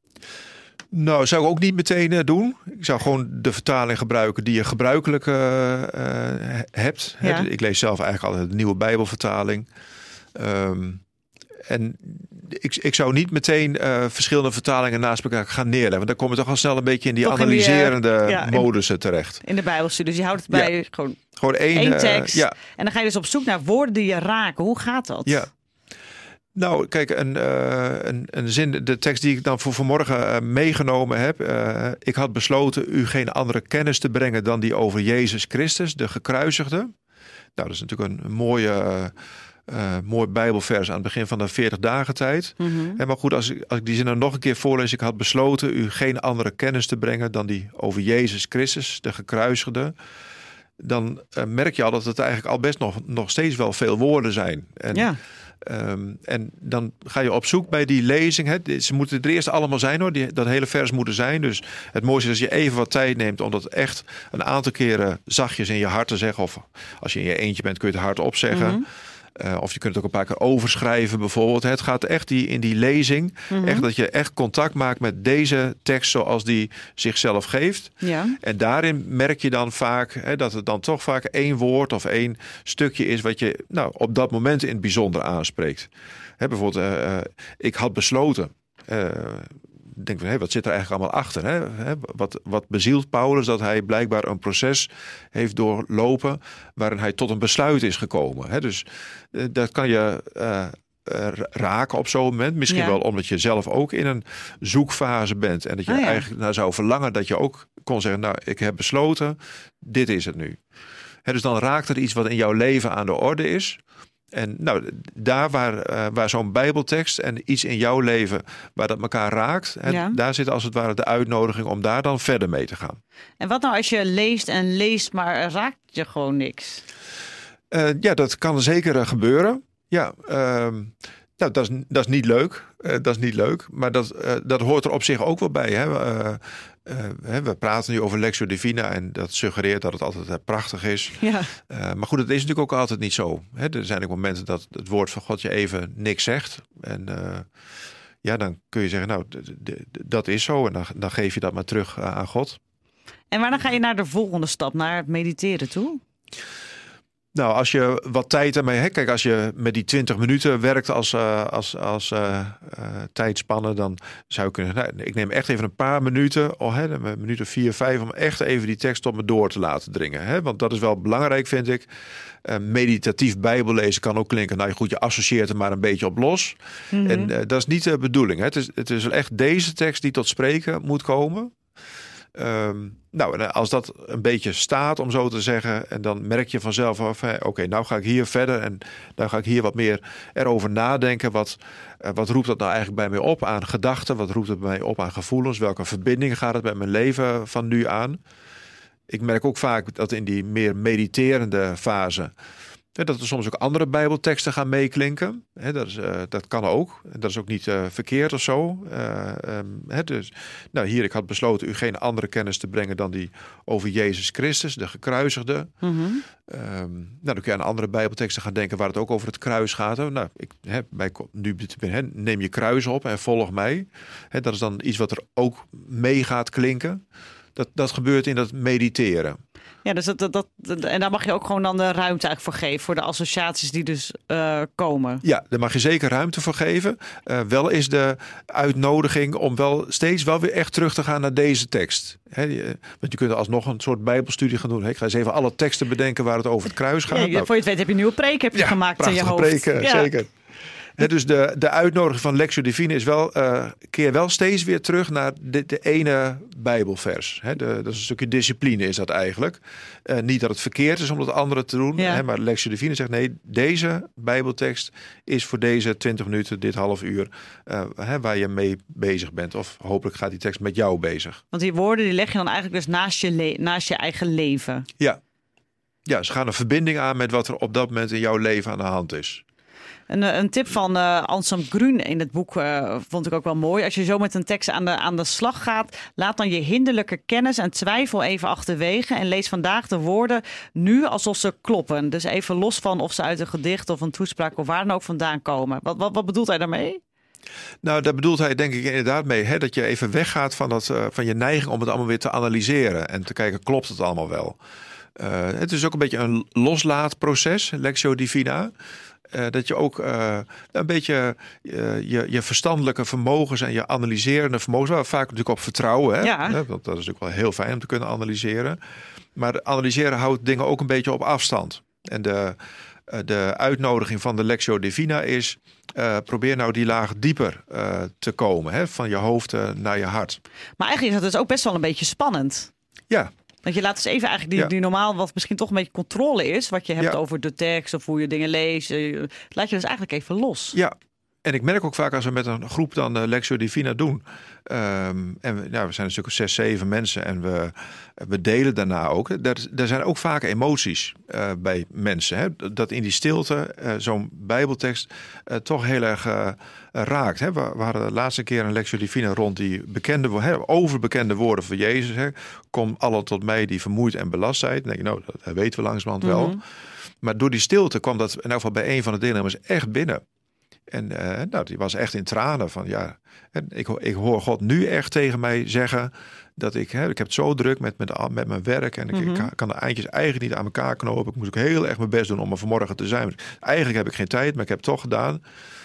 Nou, zou ik ook niet meteen uh, doen. Ik zou gewoon de vertaling gebruiken die je gebruikelijk uh, uh, hebt. Ja. Ik lees zelf eigenlijk altijd de Nieuwe Bijbelvertaling. Um, en ik, ik zou niet meteen uh, verschillende vertalingen naast elkaar gaan neerleggen. Want dan kom je toch al snel een beetje in die toch analyserende in die, uh, ja, modussen terecht. In de Bijbelstudie. Dus je houdt het bij ja. gewoon, gewoon één, één tekst. Uh, ja. En dan ga je dus op zoek naar woorden die je raken. Hoe gaat dat? Ja. Nou, kijk, een, uh, een, een zin, de tekst die ik dan voor vanmorgen uh, meegenomen heb. Uh, ik had besloten u geen andere kennis te brengen dan die over Jezus Christus, de gekruisigde. Nou, dat is natuurlijk een, een mooie, uh, uh, mooi Bijbelvers aan het begin van de veertig dagen tijd. Mm-hmm. En maar goed, als ik, als ik die zin dan nog een keer voorlees. Ik had besloten u geen andere kennis te brengen dan die over Jezus Christus, de gekruisigde. Dan uh, merk je al dat het eigenlijk al best nog, nog steeds wel veel woorden zijn. En, ja. Um, en dan ga je op zoek bij die lezing. Hè. Ze moeten er eerst allemaal zijn hoor. Die, dat hele vers moet er zijn. Dus het mooiste is als je even wat tijd neemt om dat echt een aantal keren zachtjes in je hart te zeggen. Of als je in je eentje bent kun je het hardop zeggen. Mm-hmm. Uh, of je kunt het ook een paar keer overschrijven bijvoorbeeld. Het gaat echt die, in die lezing. Mm-hmm. Echt dat je echt contact maakt met deze tekst zoals die zichzelf geeft. Ja. En daarin merk je dan vaak hè, dat het dan toch vaak één woord of één stukje is wat je nou, op dat moment in het bijzonder aanspreekt. Hè, bijvoorbeeld, uh, ik had besloten. Uh, denk van, hé, wat zit er eigenlijk allemaal achter? Hè? Wat, wat bezielt Paulus dat hij blijkbaar een proces heeft doorlopen waarin hij tot een besluit is gekomen. Hè? Dus uh, dat kan je uh, uh, raken op zo'n moment. Misschien ja. wel omdat je zelf ook in een zoekfase bent en dat je oh, ja. eigenlijk naar zou verlangen dat je ook kon zeggen, nou, ik heb besloten, dit is het nu. Hè, dus dan raakt er iets wat in jouw leven aan de orde is. En nou, daar waar, uh, waar zo'n Bijbeltekst en iets in jouw leven waar dat elkaar raakt, hè, ja. daar zit als het ware de uitnodiging om daar dan verder mee te gaan. En wat nou als je leest en leest, maar raakt je gewoon niks? Uh, ja, dat kan zeker gebeuren. Ja, uh, nou, dat, is, dat is niet leuk. Uh, dat is niet leuk, maar dat, uh, dat hoort er op zich ook wel bij. Hè? Uh, uh, we praten nu over Lectio Divina en dat suggereert dat het altijd uh, prachtig is. Ja. Uh, maar goed, het is natuurlijk ook altijd niet zo. Hè? Er zijn ook momenten dat het woord van God je even niks zegt. En uh, ja, dan kun je zeggen, nou, d- d- d- dat is zo. En dan, dan geef je dat maar terug uh, aan God. En wanneer ga je naar de volgende stap, naar het mediteren toe? Nou, als je wat tijd ermee hebt. Kijk, als je met die twintig minuten werkt als, uh, als, als uh, uh, tijdspanne, dan zou je kunnen. Nou, ik neem echt even een paar minuten, oh, hè, een minuut of vier, vijf, om echt even die tekst tot me door te laten dringen. Hè? Want dat is wel belangrijk, vind ik. Uh, meditatief Bijbellezen kan ook klinken. Nou goed, je associeert er maar een beetje op los. Mm-hmm. En uh, dat is niet de bedoeling. Hè? Het is, het is echt deze tekst die tot spreken moet komen. Um, nou, als dat een beetje staat, om zo te zeggen, en dan merk je vanzelf af, oké, okay, nou ga ik hier verder en dan ga ik hier wat meer erover nadenken. Wat, uh, wat roept dat nou eigenlijk bij mij op aan gedachten? Wat roept het bij mij op aan gevoelens? Welke verbinding gaat het met mijn leven van nu aan? Ik merk ook vaak dat in die meer mediterende fase, dat er soms ook andere Bijbelteksten gaan meeklinken. He, dat, is, uh, dat kan ook. Dat is ook niet uh, verkeerd of zo. Uh, um, he, dus, nou, hier, ik had besloten u geen andere kennis te brengen dan die over Jezus Christus, de gekruisigde. Mm-hmm. Um, nou, dan kun je aan andere Bijbelteksten gaan denken waar het ook over het kruis gaat. Nou, ik, he, bij, nu, he, neem je kruis op en volg mij. He, dat is dan iets wat er ook mee gaat klinken. Dat, dat gebeurt in dat mediteren. Ja, dus dat, dat, dat, en daar mag je ook gewoon dan de ruimte eigenlijk voor geven, voor de associaties die dus uh, komen. Ja, daar mag je zeker ruimte voor geven. Uh, wel is de uitnodiging om wel steeds wel weer echt terug te gaan naar deze tekst. He, want je kunt alsnog een soort Bijbelstudie gaan doen. He, ik ga eens even alle teksten bedenken waar het over het kruis gaat. Ja, nou, voor je het weet heb je een nieuwe preek heb je ja, gemaakt in je hoofd. Preken, ja, zeker. He, dus de, de uitnodiging van Lectio Divina is wel, uh, keer wel steeds weer terug naar de, de ene Bijbelvers. He, de, dat is een stukje discipline is dat eigenlijk. Uh, niet dat het verkeerd is om dat andere te doen. Ja. He, maar Lectio Divina zegt nee, deze Bijbeltekst is voor deze twintig minuten, dit half uur, uh, he, waar je mee bezig bent. Of hopelijk gaat die tekst met jou bezig. Want die woorden die leg je dan eigenlijk dus naast je, le- naast je eigen leven. Ja. Ja, ze gaan een verbinding aan met wat er op dat moment in jouw leven aan de hand is. Een, een tip van uh, Anselm Grün in het boek uh, vond ik ook wel mooi. Als je zo met een tekst aan de, aan de slag gaat, laat dan je hinderlijke kennis en twijfel even achterwege en lees vandaag de woorden nu alsof ze kloppen. Dus even los van of ze uit een gedicht of een toespraak of waar dan ook vandaan komen. Wat, wat, wat bedoelt hij daarmee? Nou, daar bedoelt hij denk ik inderdaad mee. Hè, dat je even weggaat van, dat, uh, van je neiging om het allemaal weer te analyseren en te kijken, klopt het allemaal wel? Uh, het is ook een beetje een loslaatproces, Lectio Divina. Uh, dat je ook uh, een beetje uh, je, je verstandelijke vermogens en je analyserende vermogens, waar we vaak natuurlijk op vertrouwen. Hè? Ja. Want dat is natuurlijk wel heel fijn om te kunnen analyseren. Maar analyseren houdt dingen ook een beetje op afstand. En de, uh, de uitnodiging van de Lectio Divina is, Uh, probeer nou die laag dieper uh, te komen. Hè? Van je hoofd uh, naar je hart. Maar eigenlijk is dat dus ook best wel een beetje spannend. Ja. Want je laat dus even eigenlijk die, ja. die normaal wat misschien toch een beetje controle is. Wat je hebt ja. over de tekst of hoe je dingen leest. Laat je dus eigenlijk even los. Ja. En ik merk ook vaak als we met een groep dan uh, Lectio Divina doen. Um, en we, nou, we zijn een stuk of zes, zeven mensen en we, we delen daarna ook. Er, er zijn ook vaak emoties uh, bij mensen. Hè? Dat in die stilte uh, zo'n bijbeltekst uh, toch heel erg uh, raakt. Hè? We, we hadden de laatste keer een Lectio Divina rond die bekende, hè, overbekende woorden van Jezus. Hè? Kom allen tot mij die vermoeid en belast zijn. Dan denk je, nou, dat weten we langzamerhand mm-hmm. wel. Maar door die stilte kwam dat in elk geval bij een van de deelnemers echt binnen. En uh, nou, die was echt in tranen van ja, ik, ik hoor God nu echt tegen mij zeggen dat ik, hè, ik heb het zo druk met, met, met mijn werk en ik, mm-hmm. ik kan de eindjes eigenlijk niet aan elkaar knopen. Ik moest ook heel erg mijn best doen om er vanmorgen te zijn. Eigenlijk heb ik geen tijd, maar ik heb het toch gedaan.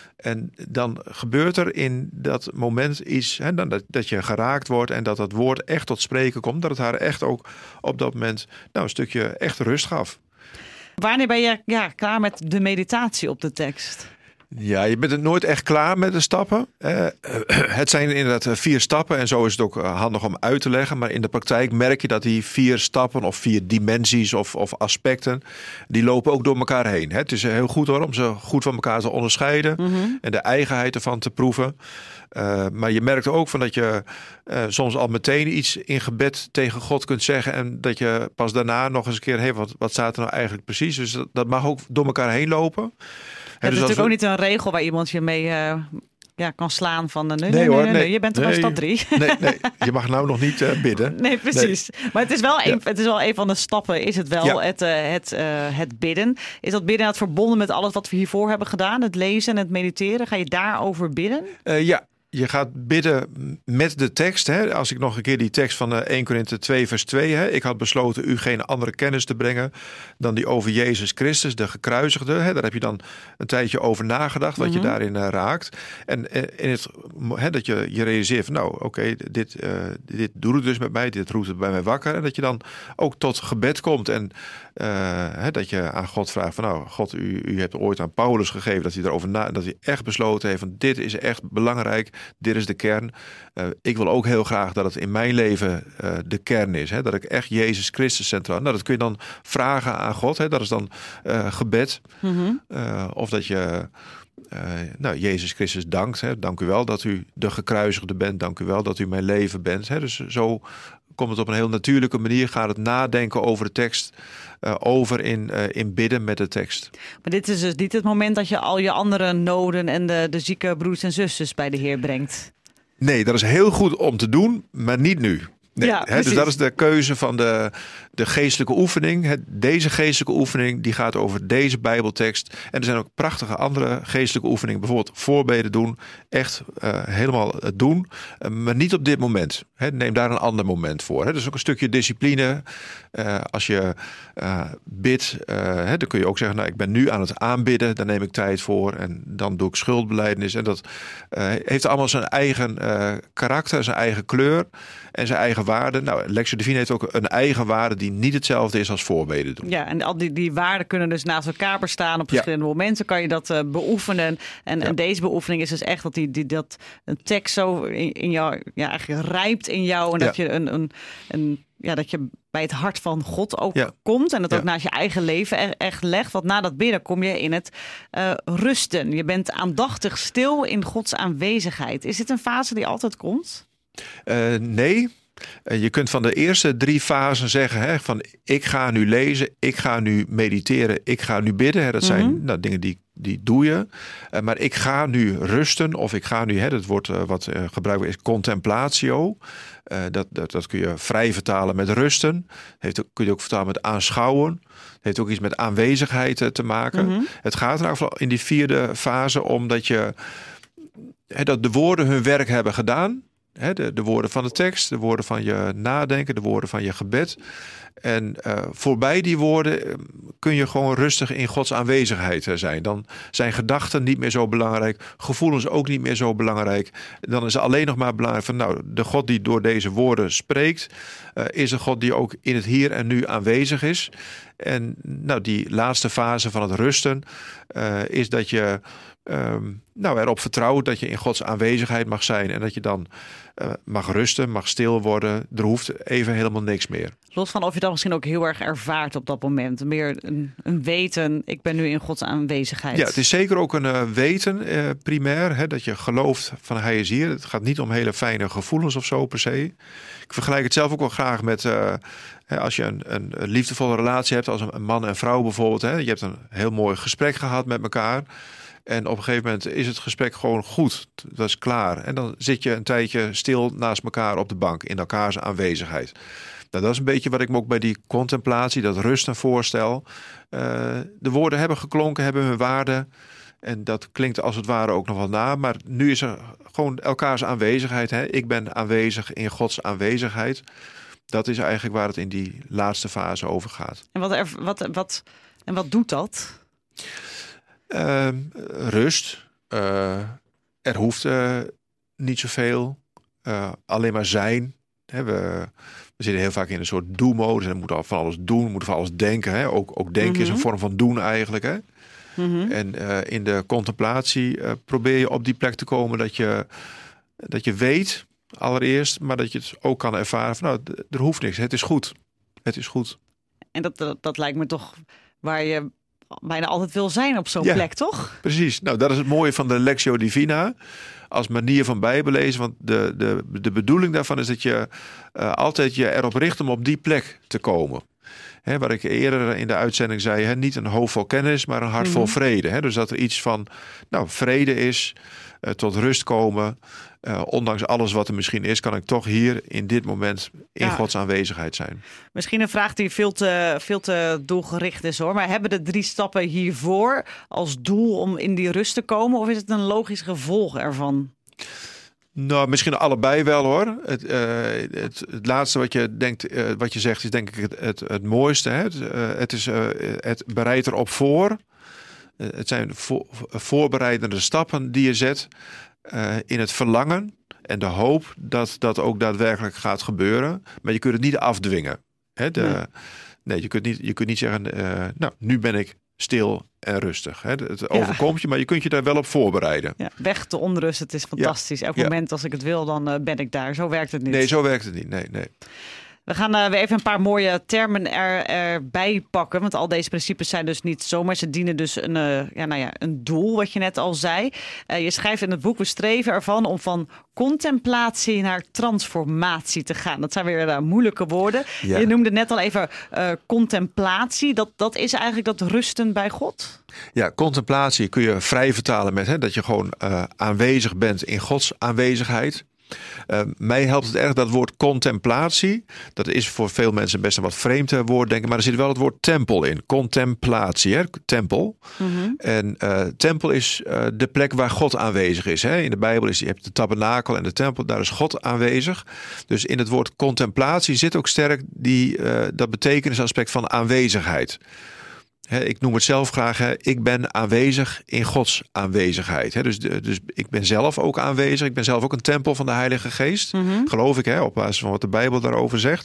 En dan gebeurt er in dat moment iets, hè, dan dat, dat je geraakt wordt en dat dat woord echt tot spreken komt. Dat het haar echt ook op dat moment nou, een stukje echt rust gaf. Wanneer ben je ja, klaar met de meditatie op de tekst? Ja, je bent er nooit echt klaar met de stappen. Uh, het zijn inderdaad vier stappen en zo is het ook handig om uit te leggen. Maar in de praktijk merk je dat die vier stappen of vier dimensies of, of aspecten, die lopen ook door elkaar heen. Het is heel goed hoor om ze goed van elkaar te onderscheiden mm-hmm. en de eigenheid ervan te proeven. Uh, maar je merkt ook van dat je uh, soms al meteen iets in gebed tegen God kunt zeggen en dat je pas daarna nog eens een keer, hey, wat, wat staat er nou eigenlijk precies? Dus dat, dat mag ook door elkaar heen lopen. Het is dus natuurlijk we... ook niet een regel waar iemand je mee uh, ja, kan slaan van nee, nee, nee, hoor, nee, nee, nee. je bent er nee, al stap drie. Nee, nee, je mag nou nog niet uh, bidden. Nee, precies. Nee. Maar het is wel een, ja. het is wel een van de stappen, is het wel, ja. het, uh, het, uh, het bidden. Is dat bidden het verbonden met alles wat we hiervoor hebben gedaan? Het lezen en het mediteren, ga je daarover bidden? Uh, ja. Je gaat bidden met de tekst. Hè? Als ik nog een keer die tekst van Eerste Korinthe twee vers twee. Hè? Ik had besloten u geen andere kennis te brengen dan die over Jezus Christus, de gekruisigde. Hè? Daar heb je dan een tijdje over nagedacht, wat mm-hmm. je daarin uh, raakt. En uh, in het, hè, dat je je realiseert van nou, oké, okay, dit, uh, dit doet het dus met mij. Dit roept het bij mij wakker. En dat je dan ook tot gebed komt. En uh, hè, dat je aan God vraagt van nou, God, u, u hebt ooit aan Paulus gegeven dat hij erover na, dat hij echt besloten heeft van dit is echt belangrijk. Dit is de kern. Uh, ik wil ook heel graag dat het in mijn leven uh, de kern is. Hè? Dat ik echt Jezus Christus centraal. Nou, dat kun je dan vragen aan God. Hè? Dat is dan uh, gebed. Mm-hmm. Uh, of dat je uh, nou, Jezus Christus dankt. Hè? Dank u wel dat u de gekruisigde bent. Dank u wel dat u mijn leven bent. Hè? Dus zo komt het op een heel natuurlijke manier. Gaat het nadenken over de tekst. Uh, over in, uh, in bidden met de tekst. Maar dit is dus niet het moment dat je al je andere noden en de, de zieke broers en zusters bij de Heer brengt. Nee, dat is heel goed om te doen, maar niet nu. Nee, ja, hè, dus dat is de keuze van de, de geestelijke oefening. Hè, deze geestelijke oefening die gaat over deze Bijbeltekst. En er zijn ook prachtige andere geestelijke oefeningen. Bijvoorbeeld voorbeden doen. Echt uh, helemaal het doen. Uh, maar niet op dit moment. Hè, neem daar een ander moment voor. Hè. Dus ook een stukje discipline. Uh, als je uh, bidt, uh, hè, dan kun je ook zeggen, nou, ik ben nu aan het aanbidden. Daar neem ik tijd voor. En dan doe ik schuldbelijdenis. En dat uh, heeft allemaal zijn eigen uh, karakter, zijn eigen kleur en zijn eigen waarde. Nou, Lectio Divina heeft ook een eigen waarde die niet hetzelfde is als voorbeden doen. Ja, en al die, die waarden kunnen dus naast elkaar bestaan. Op verschillende ja. momenten kan je dat uh, beoefenen. En, ja. en deze beoefening is dus echt dat, die, die, dat een tekst zo in, in jou, ja, eigenlijk rijpt in jou. En ja. dat je een, een, een ja, dat je bij het hart van God ook ja. komt. En dat ja. ook naast je eigen leven echt legt. Want na dat bidden kom je in het uh, rusten. Je bent aandachtig stil in Gods aanwezigheid. Is dit een fase die altijd komt? Uh, nee. Je kunt van de eerste drie fasen zeggen, hè, van ik ga nu lezen, ik ga nu mediteren, ik ga nu bidden. Hè, dat zijn mm-hmm. nou, dingen die, die doe je. Uh, maar ik ga nu rusten of ik ga nu, hè, dat woord uh, wat uh, gebruikt wordt is contemplatio. Uh, dat, dat, dat kun je vrij vertalen met rusten. Heeft ook, kun je ook vertalen met aanschouwen. Heeft ook iets met aanwezigheid uh, te maken. Mm-hmm. Het gaat er nou in die vierde fase om dat je hè, dat de woorden hun werk hebben gedaan. He, de, de woorden van de tekst, de woorden van je nadenken, de woorden van je gebed. En uh, voorbij die woorden kun je gewoon rustig in Gods aanwezigheid zijn. Dan zijn gedachten niet meer zo belangrijk. Gevoelens ook niet meer zo belangrijk. Dan is het alleen nog maar belangrijk van nou, de God die door deze woorden spreekt, uh, is een God die ook in het hier en nu aanwezig is. En nou, die laatste fase van het rusten uh, is dat je um, nou, erop vertrouwt dat je in Gods aanwezigheid mag zijn. En dat je dan uh, mag rusten, mag stil worden. Er hoeft even helemaal niks meer. Los van of je dat misschien ook heel erg ervaart op dat moment. Meer een, een weten, ik ben nu in Gods aanwezigheid. Ja, het is zeker ook een uh, weten uh, primair. Hè, dat je gelooft van hij is hier. Het gaat niet om hele fijne gevoelens of zo per se. Ik vergelijk het zelf ook wel graag met uh, als je een, een, een liefdevolle relatie hebt als een, een man en vrouw bijvoorbeeld. Hè. Je hebt een heel mooi gesprek gehad met elkaar. En op een gegeven moment is het gesprek gewoon goed. Dat is klaar. En dan zit je een tijdje stil naast elkaar op de bank in elkaars aanwezigheid. Nou, dat is een beetje wat ik me ook bij die contemplatie, dat rusten voorstel. Uh, de woorden hebben geklonken, hebben hun waarde. En dat klinkt als het ware ook nog wel na. Maar nu is er gewoon elkaars aanwezigheid. Hè? Ik ben aanwezig in Gods aanwezigheid. Dat is eigenlijk waar het in die laatste fase over gaat. En wat, er, wat, wat, en wat doet dat? Uh, rust. Uh, er hoeft uh, niet zoveel. Uh, alleen maar zijn. He, we, we zitten heel vaak in een soort do-modus. En we moeten van alles doen, we moeten van alles denken. Hè? Ook, ook denken mm-hmm. is een vorm van doen eigenlijk. Hè? Mm-hmm. En uh, in de contemplatie uh, probeer je op die plek te komen dat je, dat je weet allereerst, maar dat je het ook kan ervaren van nou, er hoeft niks. Het is goed. Het is goed. En dat, dat, dat lijkt me toch waar je bijna altijd wil zijn op zo'n ja, plek, toch? Precies. Nou, dat is het mooie van de Lectio Divina als manier van bijbelezen. Want de, de, de bedoeling daarvan is dat je uh, altijd je erop richt om op die plek te komen. Hè, wat ik eerder in de uitzending zei, hè, niet een hoofd vol kennis, maar een hart vol mm-hmm. vrede. Hè, dus dat er iets van nou, vrede is, uh, tot rust komen. Uh, ondanks alles wat er misschien is, kan ik toch hier in dit moment in ja. Gods aanwezigheid zijn. Misschien een vraag die veel te, veel te doelgericht is hoor. Maar hebben de drie stappen hiervoor als doel om in die rust te komen? Of is het een logisch gevolg ervan? Nou, misschien allebei wel hoor. Het, uh, het, het laatste wat je denkt, uh, wat je zegt, is denk ik het, het, het mooiste. Hè? Het, uh, het, is, uh, het bereidt erop voor. Uh, het zijn vo- voorbereidende stappen die je zet uh, in het verlangen en de hoop dat dat ook daadwerkelijk gaat gebeuren. Maar je kunt het niet afdwingen. Hè? De, nee. nee, je kunt niet, je kunt niet zeggen, uh, nou, nu ben ik stil en rustig. Hè? Het overkomt je, maar je kunt je daar wel op voorbereiden. Ja, weg de onrust, het is fantastisch. Ja. Elk ja. moment als ik het wil, dan uh, ben ik daar. Zo werkt het niet. Nee, zo werkt het niet. Nee, nee. We gaan uh, weer even een paar mooie termen er, erbij pakken. Want al deze principes zijn dus niet zomaar. Ze dienen dus een, uh, ja, nou ja, een doel, wat je net al zei. Uh, je schrijft in het boek, we streven ervan om van contemplatie naar transformatie te gaan. Dat zijn weer uh, moeilijke woorden. Ja. Je noemde net al even uh, contemplatie. Dat, dat is eigenlijk dat rusten bij God? Ja, contemplatie kun je vrij vertalen met hè, dat je gewoon uh, aanwezig bent in Gods aanwezigheid. Uh, mij helpt het erg dat woord contemplatie. Dat is voor veel mensen best een wat vreemd woord, denk ik. Maar er zit wel het woord tempel in. Contemplatie, hè? Tempel. Mm-hmm. En uh, tempel is uh, de plek waar God aanwezig is. Hè? In de Bijbel is je hebt de tabernakel en de tempel. Daar is God aanwezig. Dus in het woord contemplatie zit ook sterk die, uh, dat betekenisaspect van aanwezigheid. He, ik noem het zelf graag, he, ik ben aanwezig in Gods aanwezigheid. He, dus, dus ik ben zelf ook aanwezig. Ik ben zelf ook een tempel van de Heilige Geest. Mm-hmm. Geloof ik, he, op basis van wat de Bijbel daarover zegt.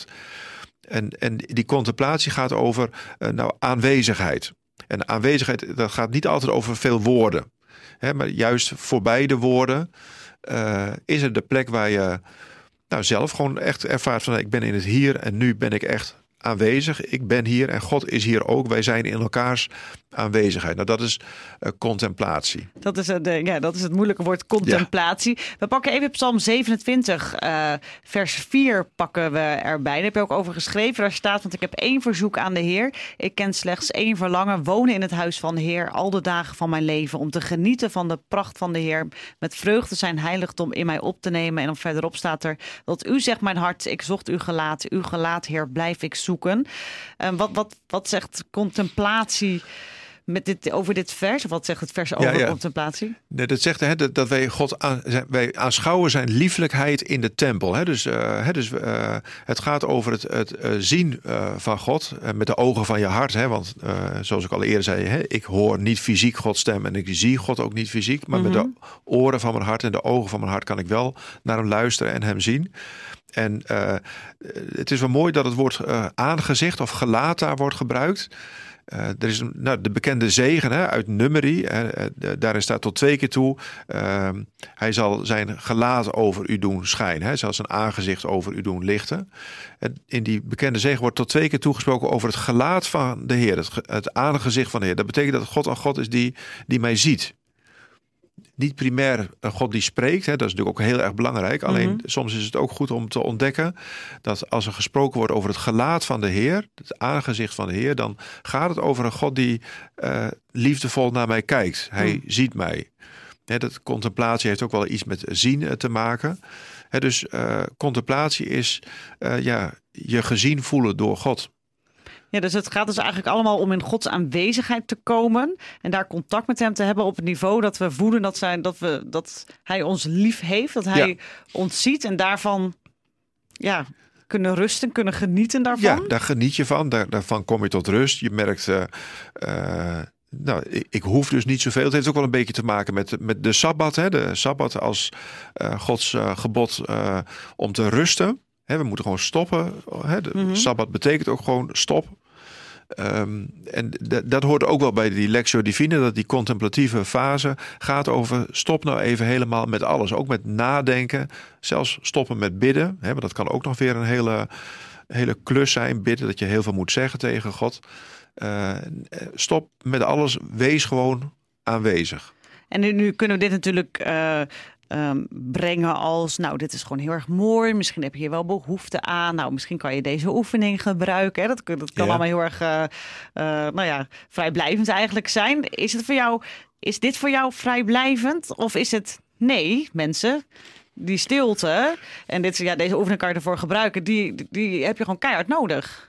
En, en die contemplatie gaat over uh, nou, aanwezigheid. En aanwezigheid, dat gaat niet altijd over veel woorden. He, maar juist voorbij de woorden uh, is er de plek waar je nou, zelf gewoon echt ervaart van ik ben in het hier en nu ben ik echt aanwezig. Ik ben hier en God is hier ook. Wij zijn in elkaars aanwezigheid. Nou, dat is uh, contemplatie. Dat is, de, ja, dat is het moeilijke woord contemplatie. Ja. We pakken even Psalm zevenentwintig, uh, vers vier pakken we erbij. Daar heb je ook over geschreven. Daar staat, want ik heb één verzoek aan de Heer. Ik ken slechts één verlangen. Wonen in het huis van de Heer al de dagen van mijn leven. Om te genieten van de pracht van de Heer. Met vreugde zijn heiligdom in mij op te nemen. En dan verderop staat er, dat u zegt mijn hart, ik zocht uw gelaat. Uw gelaat, Heer, blijf ik zoeken. Uh, wat, wat, wat zegt contemplatie met dit, over dit vers? Of wat zegt het vers over ja, ja. contemplatie? Nee, dat zegt hè, dat, dat wij God aan, wij aanschouwen zijn lieflijkheid in de tempel. Hè. Dus, uh, hè, dus uh, het gaat over het, het uh, zien uh, van God uh, met de ogen van je hart. Hè. Want uh, zoals ik al eerder zei, hè, ik hoor niet fysiek Gods stem en ik zie God ook niet fysiek. Maar mm-hmm. met de oren van mijn hart en de ogen van mijn hart kan ik wel naar hem luisteren en hem zien. En uh, het is wel mooi dat het woord uh, aangezicht of gelaat daar wordt gebruikt. Uh, er is een, nou, de bekende zegen hè, uit Numeri. Uh, daarin staat tot twee keer toe. Uh, hij zal zijn gelaat over u doen schijnen. Hij zal zijn aangezicht over u doen lichten. En in die bekende zegen wordt tot twee keer toegesproken over het gelaat van de Heer. Het, het aangezicht van de Heer. Dat betekent dat God een God is die, die mij ziet. Niet primair een God die spreekt, hè, dat is natuurlijk ook heel erg belangrijk. Alleen mm-hmm. soms is het ook goed om te ontdekken dat als er gesproken wordt over het gelaat van de Heer, het aangezicht van de Heer, dan gaat het over een God die uh, liefdevol naar mij kijkt. Hij mm. ziet mij. Hè, dat contemplatie heeft ook wel iets met zien te maken. Hè, dus uh, contemplatie is uh, ja, je gezien voelen door God. Ja, dus het gaat dus eigenlijk allemaal om in Gods aanwezigheid te komen en daar contact met hem te hebben op het niveau dat we voelen dat, zijn, dat, we, dat hij ons lief heeft, dat hij ja. ons ziet en daarvan ja, kunnen rusten, kunnen genieten daarvan. Ja, daar geniet je van, daar, daarvan kom je tot rust. Je merkt, uh, uh, nou, ik, ik hoef dus niet zoveel. Het heeft ook wel een beetje te maken met, met de Sabbat, hè? De Sabbat als uh, Gods uh, gebod uh, om te rusten. He, we moeten gewoon stoppen. He, de mm-hmm. Sabbat betekent ook gewoon stop. Um, en d- dat hoort ook wel bij die Lectio Divina. Dat die contemplatieve fase gaat over stop nou even helemaal met alles. Ook met nadenken. Zelfs stoppen met bidden. He, maar dat kan ook nog weer een hele, hele klus zijn. Bidden, dat je heel veel moet zeggen tegen God. Uh, stop met alles. Wees gewoon aanwezig. En nu, nu kunnen we dit natuurlijk Uh... Um, brengen als, nou, dit is gewoon heel erg mooi. Misschien heb je hier wel behoefte aan. Nou, misschien kan je deze oefening gebruiken. Hè? Dat, dat kan ja. allemaal heel erg, uh, uh, nou ja, vrijblijvend eigenlijk zijn. Is het voor jou, is dit voor jou vrijblijvend? Of is het, nee, mensen, die stilte en dit, ja, deze oefening kan je ervoor gebruiken. Die, die heb je gewoon keihard nodig.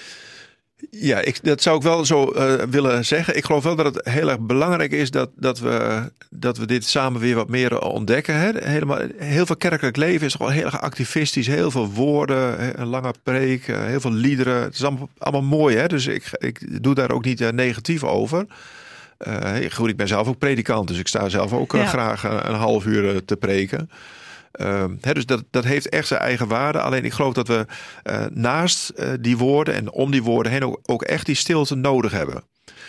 Ja, ik, dat zou ik wel zo uh, willen zeggen. Ik geloof wel dat het heel erg belangrijk is dat, dat, we, dat we dit samen weer wat meer ontdekken. Hè? Helemaal, heel veel kerkelijk leven is gewoon heel erg activistisch. Heel veel woorden, een lange preek, heel veel liederen. Het is allemaal, allemaal mooi, hè? Dus ik, ik doe daar ook niet uh, negatief over. Uh, goed, ik ben zelf ook predikant, dus ik sta zelf ook uh, ja. graag een, een half uur uh, te preken. Uh, he, dus dat, dat heeft echt zijn eigen waarde. Alleen ik geloof dat we uh, naast uh, die woorden en om die woorden heen ook, ook echt die stilte nodig hebben.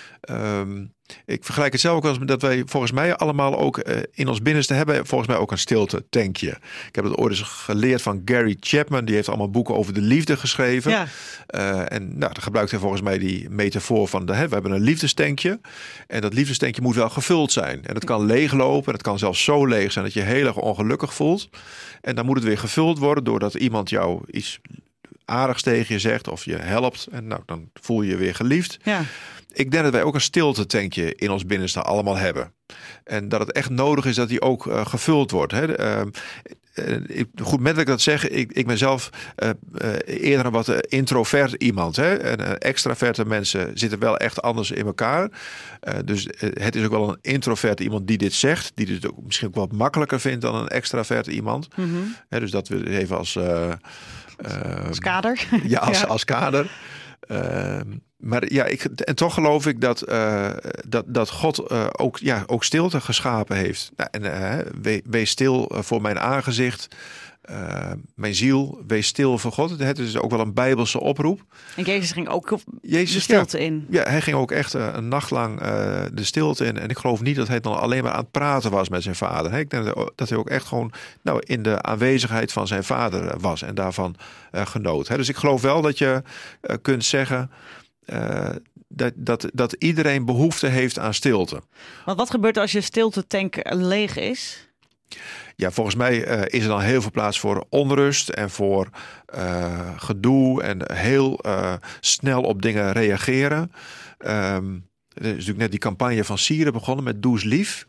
Um, ik vergelijk het zelf ook wel eens met dat wij volgens mij allemaal ook uh, in ons binnenste hebben volgens mij ook een stilte tankje. Ik heb het ooit eens geleerd van Gary Chapman. Die heeft allemaal boeken over de liefde geschreven. Ja. Uh, en nou, dan gebruikt hij volgens mij die metafoor van de, hè, we hebben een liefdestankje. En dat liefdestankje moet wel gevuld zijn. En het kan leeglopen. En het kan zelfs zo leeg zijn dat je heel erg ongelukkig voelt. En dan moet het weer gevuld worden doordat iemand jou iets aardigs tegen je zegt of je helpt. En nou, dan voel je je weer geliefd. Ja. Ik denk dat wij ook een stilte-tankje in ons binnenste allemaal hebben. En dat het echt nodig is dat die ook uh, gevuld wordt. Hè. Uh, uh, goed, met dat ik dat zeg, ik, ik ben zelf uh, uh, eerder een wat uh, introvert iemand. Hè. En uh, extraverte mensen zitten wel echt anders in elkaar. Uh, dus uh, het is ook wel een introvert iemand die dit zegt. Die dit ook misschien ook wat makkelijker vindt dan een extravert iemand. Mm-hmm. Hè, dus dat we even als... Uh, uh, als kader. Ja, als, ja. als kader. Uh, maar ja, ik, en toch geloof ik dat, uh, dat, dat God uh, ook, ja, ook stilte geschapen heeft. Nou, en, uh, we, wees stil voor mijn aangezicht, uh, mijn ziel, wees stil voor God. Het is ook wel een Bijbelse oproep. En Jezus ging ook Jezus, de stilte ja, in. Ja, hij ging ook echt uh, een nacht lang uh, de stilte in. En ik geloof niet dat hij dan alleen maar aan het praten was met zijn vader. Ik denk dat hij ook echt gewoon nou, in de aanwezigheid van zijn vader was en daarvan uh, genoot. Dus ik geloof wel dat je uh, kunt zeggen... Uh, dat, dat, dat iedereen behoefte heeft aan stilte. Want wat gebeurt als je stilte-tank leeg is? Ja, volgens mij uh, is er dan heel veel plaats voor onrust en voor uh, gedoe en heel uh, snel op dingen reageren. Um, er is natuurlijk net die campagne van Sieren begonnen met Doe eens lief.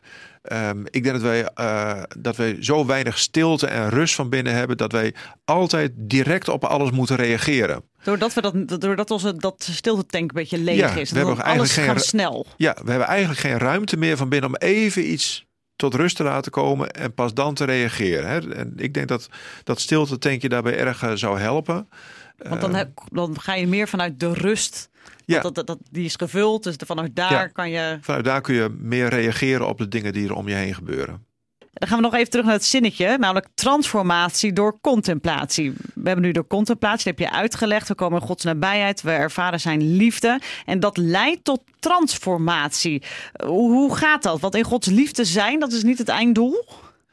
Um, ik denk dat wij, uh, dat wij zo weinig stilte en rust van binnen hebben, dat wij altijd direct op alles moeten reageren. Doordat, we dat, doordat onze dat stiltetank een beetje leeg ja, is. We hebben alles eigenlijk geen, gaat snel. Ja, we hebben eigenlijk geen ruimte meer van binnen om even iets tot rust te laten komen en pas dan te reageren. Hè. En ik denk dat dat stiltetankje daarbij erg uh, zou helpen. Want dan, heb, dan ga je meer vanuit de rust. Ja. Dat, dat, dat, die is gevuld, dus vanuit daar ja. kan je... Vanuit daar kun je meer reageren op de dingen die er om je heen gebeuren. Dan gaan we nog even terug naar het zinnetje, namelijk transformatie door contemplatie. We hebben nu door contemplatie, dat heb je uitgelegd. We komen in Gods nabijheid, we ervaren zijn liefde. En dat leidt tot transformatie. Hoe, hoe gaat dat? Want in Gods liefde zijn, dat is niet het einddoel?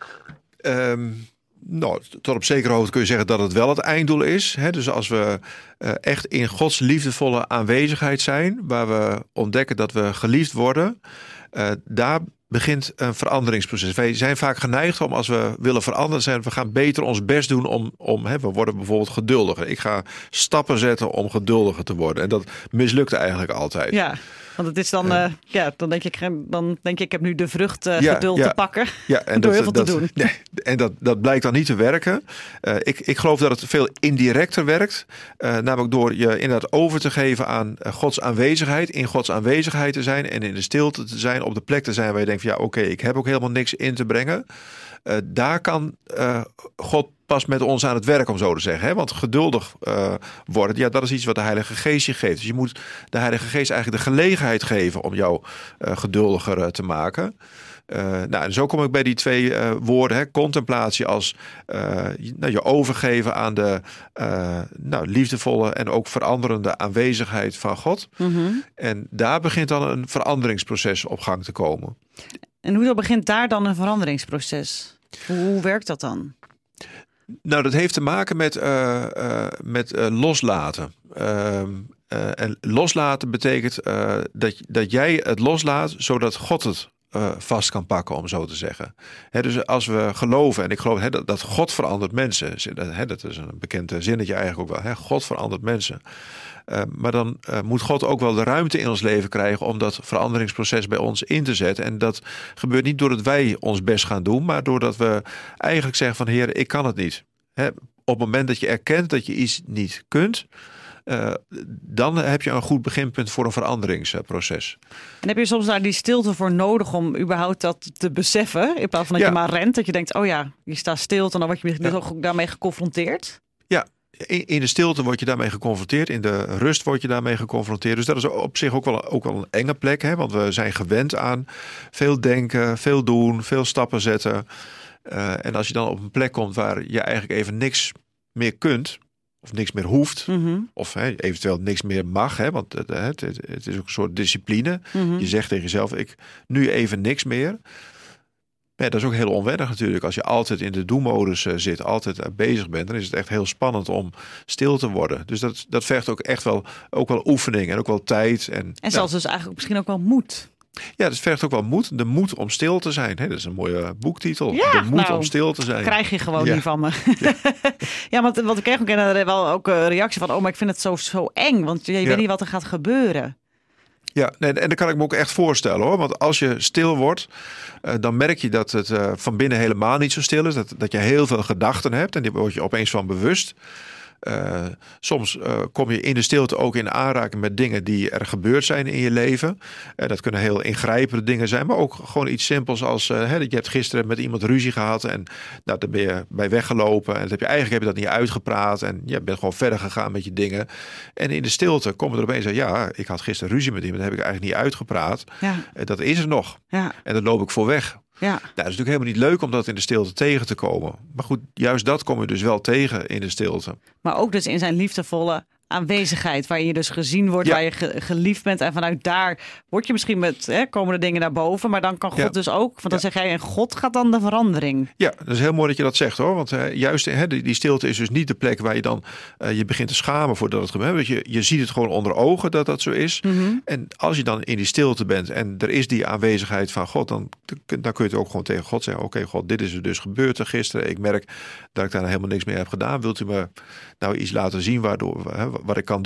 Um... Nou, tot op zekere hoogte kun je zeggen dat het wel het einddoel is. Hè? Dus als we uh, echt in Gods liefdevolle aanwezigheid zijn, waar we ontdekken dat we geliefd worden, uh, daar begint een veranderingsproces. Wij zijn vaak geneigd om, als we willen veranderen, zijn we gaan beter ons best doen om, om hè, we worden bijvoorbeeld geduldiger. Ik ga stappen zetten om geduldiger te worden. En dat mislukt eigenlijk altijd. Ja. Want het is dan, uh, ja, dan denk ik, dan denk ik, ik heb nu de vrucht uh, ja, geduld ja, te pakken. Ja, en door dat, heel veel dat, te doen. Nee, en dat, dat blijkt dan niet te werken. Uh, ik, ik geloof dat het veel indirecter werkt. Uh, namelijk door je inderdaad over te geven aan Gods aanwezigheid. In Gods aanwezigheid te zijn en in de stilte te zijn. Op de plek te zijn waar je denkt van ja, oké, okay, ik heb ook helemaal niks in te brengen. Uh, daar kan uh, God pas met ons aan het werk, om zo te zeggen. Hè? Want geduldig uh, worden, ja, dat is iets wat de Heilige Geest je geeft. Dus je moet de Heilige Geest eigenlijk de gelegenheid geven om jou uh, geduldiger uh, te maken. Uh, nou, en zo kom ik bij die twee uh, woorden. Hè? Contemplatie als uh, nou, je overgeven aan de uh, nou, liefdevolle en ook veranderende aanwezigheid van God. Mm-hmm. En daar begint dan een veranderingsproces op gang te komen. En hoe begint daar dan een veranderingsproces? Hoe, hoe werkt dat dan? Nou, dat heeft te maken met, uh, uh, met uh, loslaten. Uh, uh, en loslaten betekent uh, dat, dat jij het loslaat, zodat God het uh, vast kan pakken, om zo te zeggen. He, dus als we geloven, en ik geloof he, dat, dat God verandert mensen. He, dat is een bekend zinnetje eigenlijk ook wel. He, God verandert mensen. Uh, maar dan uh, moet God ook wel de ruimte in ons leven krijgen om dat veranderingsproces bij ons in te zetten. En dat gebeurt niet doordat wij ons best gaan doen, maar doordat we eigenlijk zeggen van Heer, ik kan het niet. He, op het moment dat je erkent dat je iets niet kunt, uh, dan heb je een goed beginpunt voor een veranderingsproces. En heb je soms daar die stilte voor nodig om überhaupt dat te beseffen? In plaats van dat ja. je maar rent, dat je denkt, oh ja, je staat stil en dan word je ja. ook daarmee geconfronteerd? Ja. In de stilte word je daarmee geconfronteerd. In de rust word je daarmee geconfronteerd. Dus dat is op zich ook wel, ook wel een enge plek. Hè? Want we zijn gewend aan veel denken, veel doen, veel stappen zetten. Uh, en als je dan op een plek komt waar je eigenlijk even niks meer kunt, of niks meer hoeft, mm-hmm. of hè, eventueel niks meer mag. Hè? Want het, het, het is ook een soort discipline. Mm-hmm. Je zegt tegen jezelf, ik nu even niks meer. Ja, dat is ook heel onwennig natuurlijk. Als je altijd in de do-modus uh, zit, altijd uh, bezig bent, dan is het echt heel spannend om stil te worden. Dus dat, dat vergt ook echt wel, ook wel oefening en ook wel tijd. En, en zelfs ja. dus eigenlijk misschien ook wel moed. Ja, dat vergt ook wel moed. De moed om stil te zijn. Hè, dat is een mooie boektitel. Ja, de moed nou, om stil te zijn. Krijg je gewoon ja. niet van me. Ja, ja want, want ik kreeg ook wel ook een reactie van, oh, maar ik vind het zo, zo eng. Want je ja. weet niet wat er gaat gebeuren. Ja, nee, en dat kan ik me ook echt voorstellen hoor. Want als je stil wordt, uh, dan merk je dat het uh, van binnen helemaal niet zo stil is. Dat, dat je heel veel gedachten hebt en die word je opeens van bewust. Uh, soms uh, kom je in de stilte ook in aanraking met dingen die er gebeurd zijn in je leven. Uh, dat kunnen heel ingrijpende dingen zijn, maar ook gewoon iets simpels als uh, hè, dat je hebt gisteren met iemand ruzie gehad en nou, daar ben je bij weggelopen en dat heb je eigenlijk heb je dat niet uitgepraat en je bent gewoon verder gegaan met je dingen. En in de stilte komen er opeens, ja, ik had gisteren ruzie met iemand, dat heb ik eigenlijk niet uitgepraat. Ja. Uh, dat is er nog. Ja. En daar loop ik voor weg. Ja. Nou, dat is natuurlijk helemaal niet leuk om dat in de stilte tegen te komen. Maar goed, juist dat kom je dus wel tegen in de stilte. Maar ook dus in zijn liefdevolle aanwezigheid, waar je dus gezien wordt, ja. waar je ge- geliefd bent. En vanuit daar word je misschien met hè, komende dingen naar boven. Maar dan kan God ja. dus ook, want dan ja. zeg jij, en God gaat dan de verandering. Ja, dat is heel mooi dat je dat zegt hoor. Want uh, juist hè, die, die stilte is dus niet de plek waar je dan uh, je begint te schamen voordat het gebeurt. Je, je ziet het gewoon onder ogen dat dat zo is. Mm-hmm. En als je dan in die stilte bent en er is die aanwezigheid van God, dan, dan kun je het ook gewoon tegen God zeggen. Oké, okay, God, dit is er dus gebeurd gisteren. Ik merk dat ik daar helemaal niks meer heb gedaan. Wilt u me nou iets laten zien waardoor, hè, wat ik kan doen?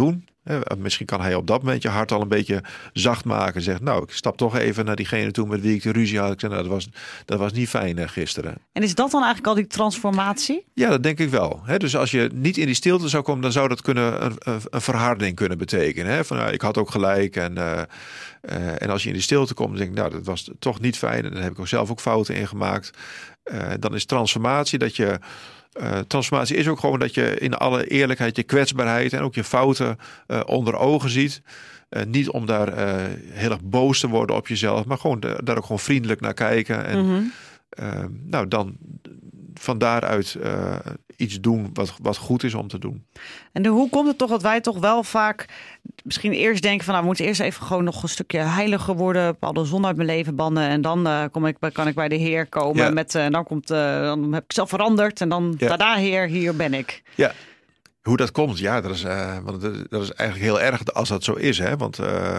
He, misschien kan hij op dat moment je hart al een beetje zacht maken. Zegt, nou, ik stap toch even naar diegene toe met wie ik de ruzie had. Ik zeg, nou, dat was, dat was niet fijn uh, gisteren. En is dat dan eigenlijk al die transformatie? Ja, dat denk ik wel. He, dus als je niet in die stilte zou komen, dan zou dat kunnen een, een, een verharding kunnen betekenen. He, van, nou, ik had ook gelijk. En, uh, uh, en als je in die stilte komt, dan denk ik, nou, dat was toch niet fijn. En dan heb ik ook zelf ook fouten in gemaakt. Uh, dan is transformatie dat je... Uh, transformatie is ook gewoon dat je in alle eerlijkheid je kwetsbaarheid en ook je fouten uh, onder ogen ziet. Uh, niet om daar uh, heel erg boos te worden op jezelf, maar gewoon de, daar ook gewoon vriendelijk naar kijken. En mm-hmm. uh, nou, dan van daaruit uh, iets doen wat, wat goed is om te doen. En de, hoe komt het toch dat wij toch wel vaak misschien eerst denken van nou, we moeten eerst even gewoon nog een stukje heiliger worden, bepaalde zon uit mijn leven bannen en dan uh, kom ik, kan ik bij de Heer komen. Ja. Met uh, dan komt, uh, dan heb ik zelf veranderd en dan ja. tada Heer, hier ben ik. Ja. Hoe dat komt, ja, dat is, uh, want dat is eigenlijk heel erg als dat zo is, hè? Want uh,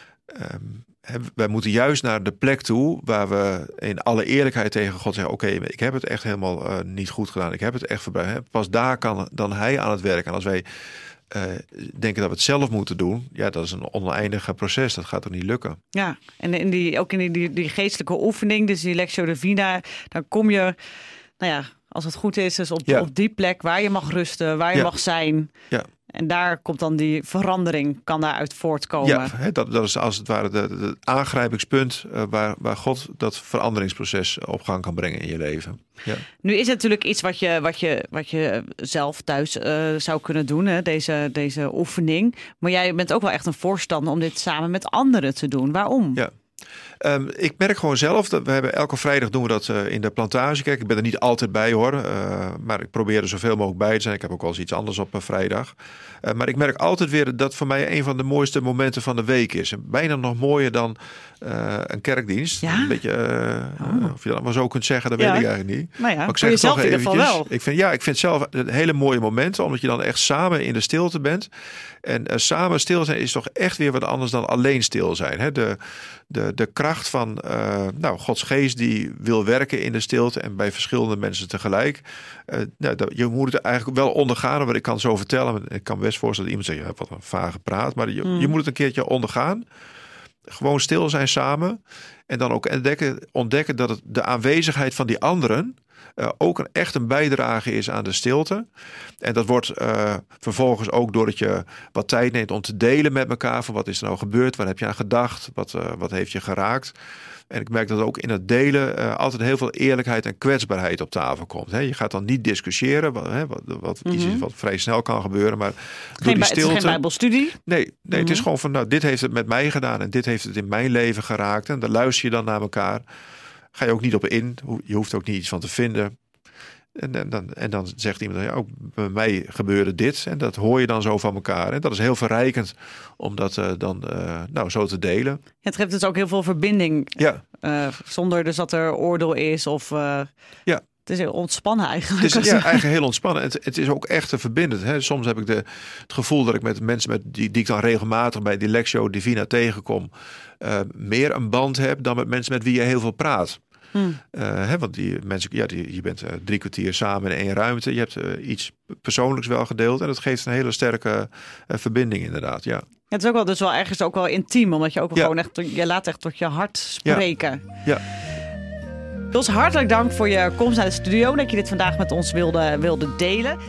um, wij moeten juist naar de plek toe waar we in alle eerlijkheid tegen God zeggen, oké, okay, ik heb het echt helemaal uh, niet goed gedaan. Ik heb het echt verbruikt. Pas daar kan dan hij aan het werk. En als wij uh, denken dat we het zelf moeten doen, ja, dat is een oneindig proces. Dat gaat toch niet lukken. Ja, en in die, ook in die, die, die geestelijke oefening, dus die Lectio Divina, dan kom je, nou ja, als het goed is, dus op, ja. op die plek waar je mag rusten, waar je ja. mag zijn. Ja. En daar komt dan die verandering, kan daaruit voortkomen. Ja, hè, dat, dat is als het ware het aangrijpingspunt uh, waar, waar God dat veranderingsproces op gang kan brengen in je leven. Ja. Nu is het natuurlijk iets wat je, wat je, wat je zelf thuis uh, zou kunnen doen, hè, deze, deze oefening. Maar jij bent ook wel echt een voorstander om dit samen met anderen te doen. Waarom? Ja. Um, ik merk gewoon zelf, dat we hebben elke vrijdag doen we dat uh, in de plantage. Kijk, ik ben er niet altijd bij hoor, uh, maar ik probeer er zoveel mogelijk bij te zijn. Ik heb ook wel eens iets anders op een vrijdag. Uh, maar ik merk altijd weer dat voor mij een van de mooiste momenten van de week is. En bijna nog mooier dan uh, een kerkdienst. Ja? Een beetje, uh, oh. Of je dat maar zo kunt zeggen, dat ja. weet ik eigenlijk niet. Nou ja, maar ik zeg het toch in ieder geval wel. Ik vind, ja, ik vind zelf een hele mooie momenten, omdat je dan echt samen in de stilte bent. En uh, samen stil zijn is toch echt weer wat anders dan alleen stil zijn. Hè? De, de, de kracht van uh, nou, Gods geest die wil werken in de stilte en bij verschillende mensen tegelijk. Uh, nou, dat, je moet het eigenlijk wel ondergaan, want ik kan het zo vertellen. Ik kan me best voorstellen dat iemand zegt, ja, wat een vage praat. Maar je, mm. je moet het een keertje ondergaan. Gewoon stil zijn samen. En dan ook ontdekken, ontdekken dat het de aanwezigheid van die anderen Uh, ook een, echt een bijdrage is aan de stilte. En dat wordt uh, vervolgens ook doordat je wat tijd neemt om te delen met elkaar. Van wat is er nou gebeurd? Waar heb je aan gedacht? Wat, uh, wat heeft je geraakt? En ik merk dat ook in het delen uh, altijd heel veel eerlijkheid en kwetsbaarheid op tafel komt. He, je gaat dan niet discussiëren, wat, he, wat, wat mm-hmm. iets is wat vrij snel kan gebeuren. Maar geen, door die stilte, het is geen bijbelstudie? Nee, nee mm-hmm. het is gewoon van, nou, dit heeft het met mij gedaan en dit heeft het in mijn leven geraakt. En dan luister je dan naar elkaar. Ga je ook niet op in. Je hoeft ook niet iets van te vinden. En, en, dan, en dan zegt iemand, ja, ook bij mij gebeurde dit. En dat hoor je dan zo van elkaar. En dat is heel verrijkend om dat uh, dan uh, nou, zo te delen. Ja, het geeft dus ook heel veel verbinding. Ja. Uh, zonder dus dat er oordeel is of... Uh, ja. Het is heel ontspannen eigenlijk. Het is ja, eigenlijk heel ontspannen. Het, het is ook echt te verbindend. Hè. Soms heb ik de, het gevoel dat ik met mensen met die, die ik dan regelmatig bij die Lectio Divina tegenkom, uh, meer een band heb dan met mensen met wie je heel veel praat. Hmm. Uh, hè, want die mensen, ja, die, je bent uh, drie kwartier samen in één ruimte. Je hebt uh, iets persoonlijks wel gedeeld. En dat geeft een hele sterke uh, verbinding inderdaad. Ja. Het is ook wel, dus wel ergens ook wel intiem. Omdat je ook wel ja. gewoon echt, je laat echt tot je hart spreken. Ja. ja. Jules, hartelijk dank voor je komst naar de studio. Dat je dit vandaag met ons wilde, wilde delen.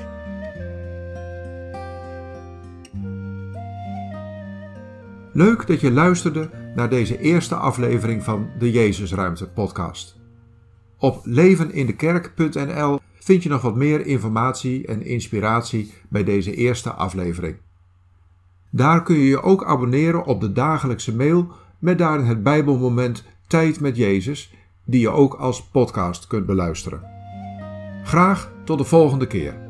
Leuk dat je luisterde naar deze eerste aflevering van de Jezusruimte podcast. Op levenindekerk punt n l vind je nog wat meer informatie en inspiratie bij deze eerste aflevering. Daar kun je je ook abonneren op de dagelijkse mail met daarin het Bijbelmoment Tijd met Jezus, die je ook als podcast kunt beluisteren. Graag tot de volgende keer.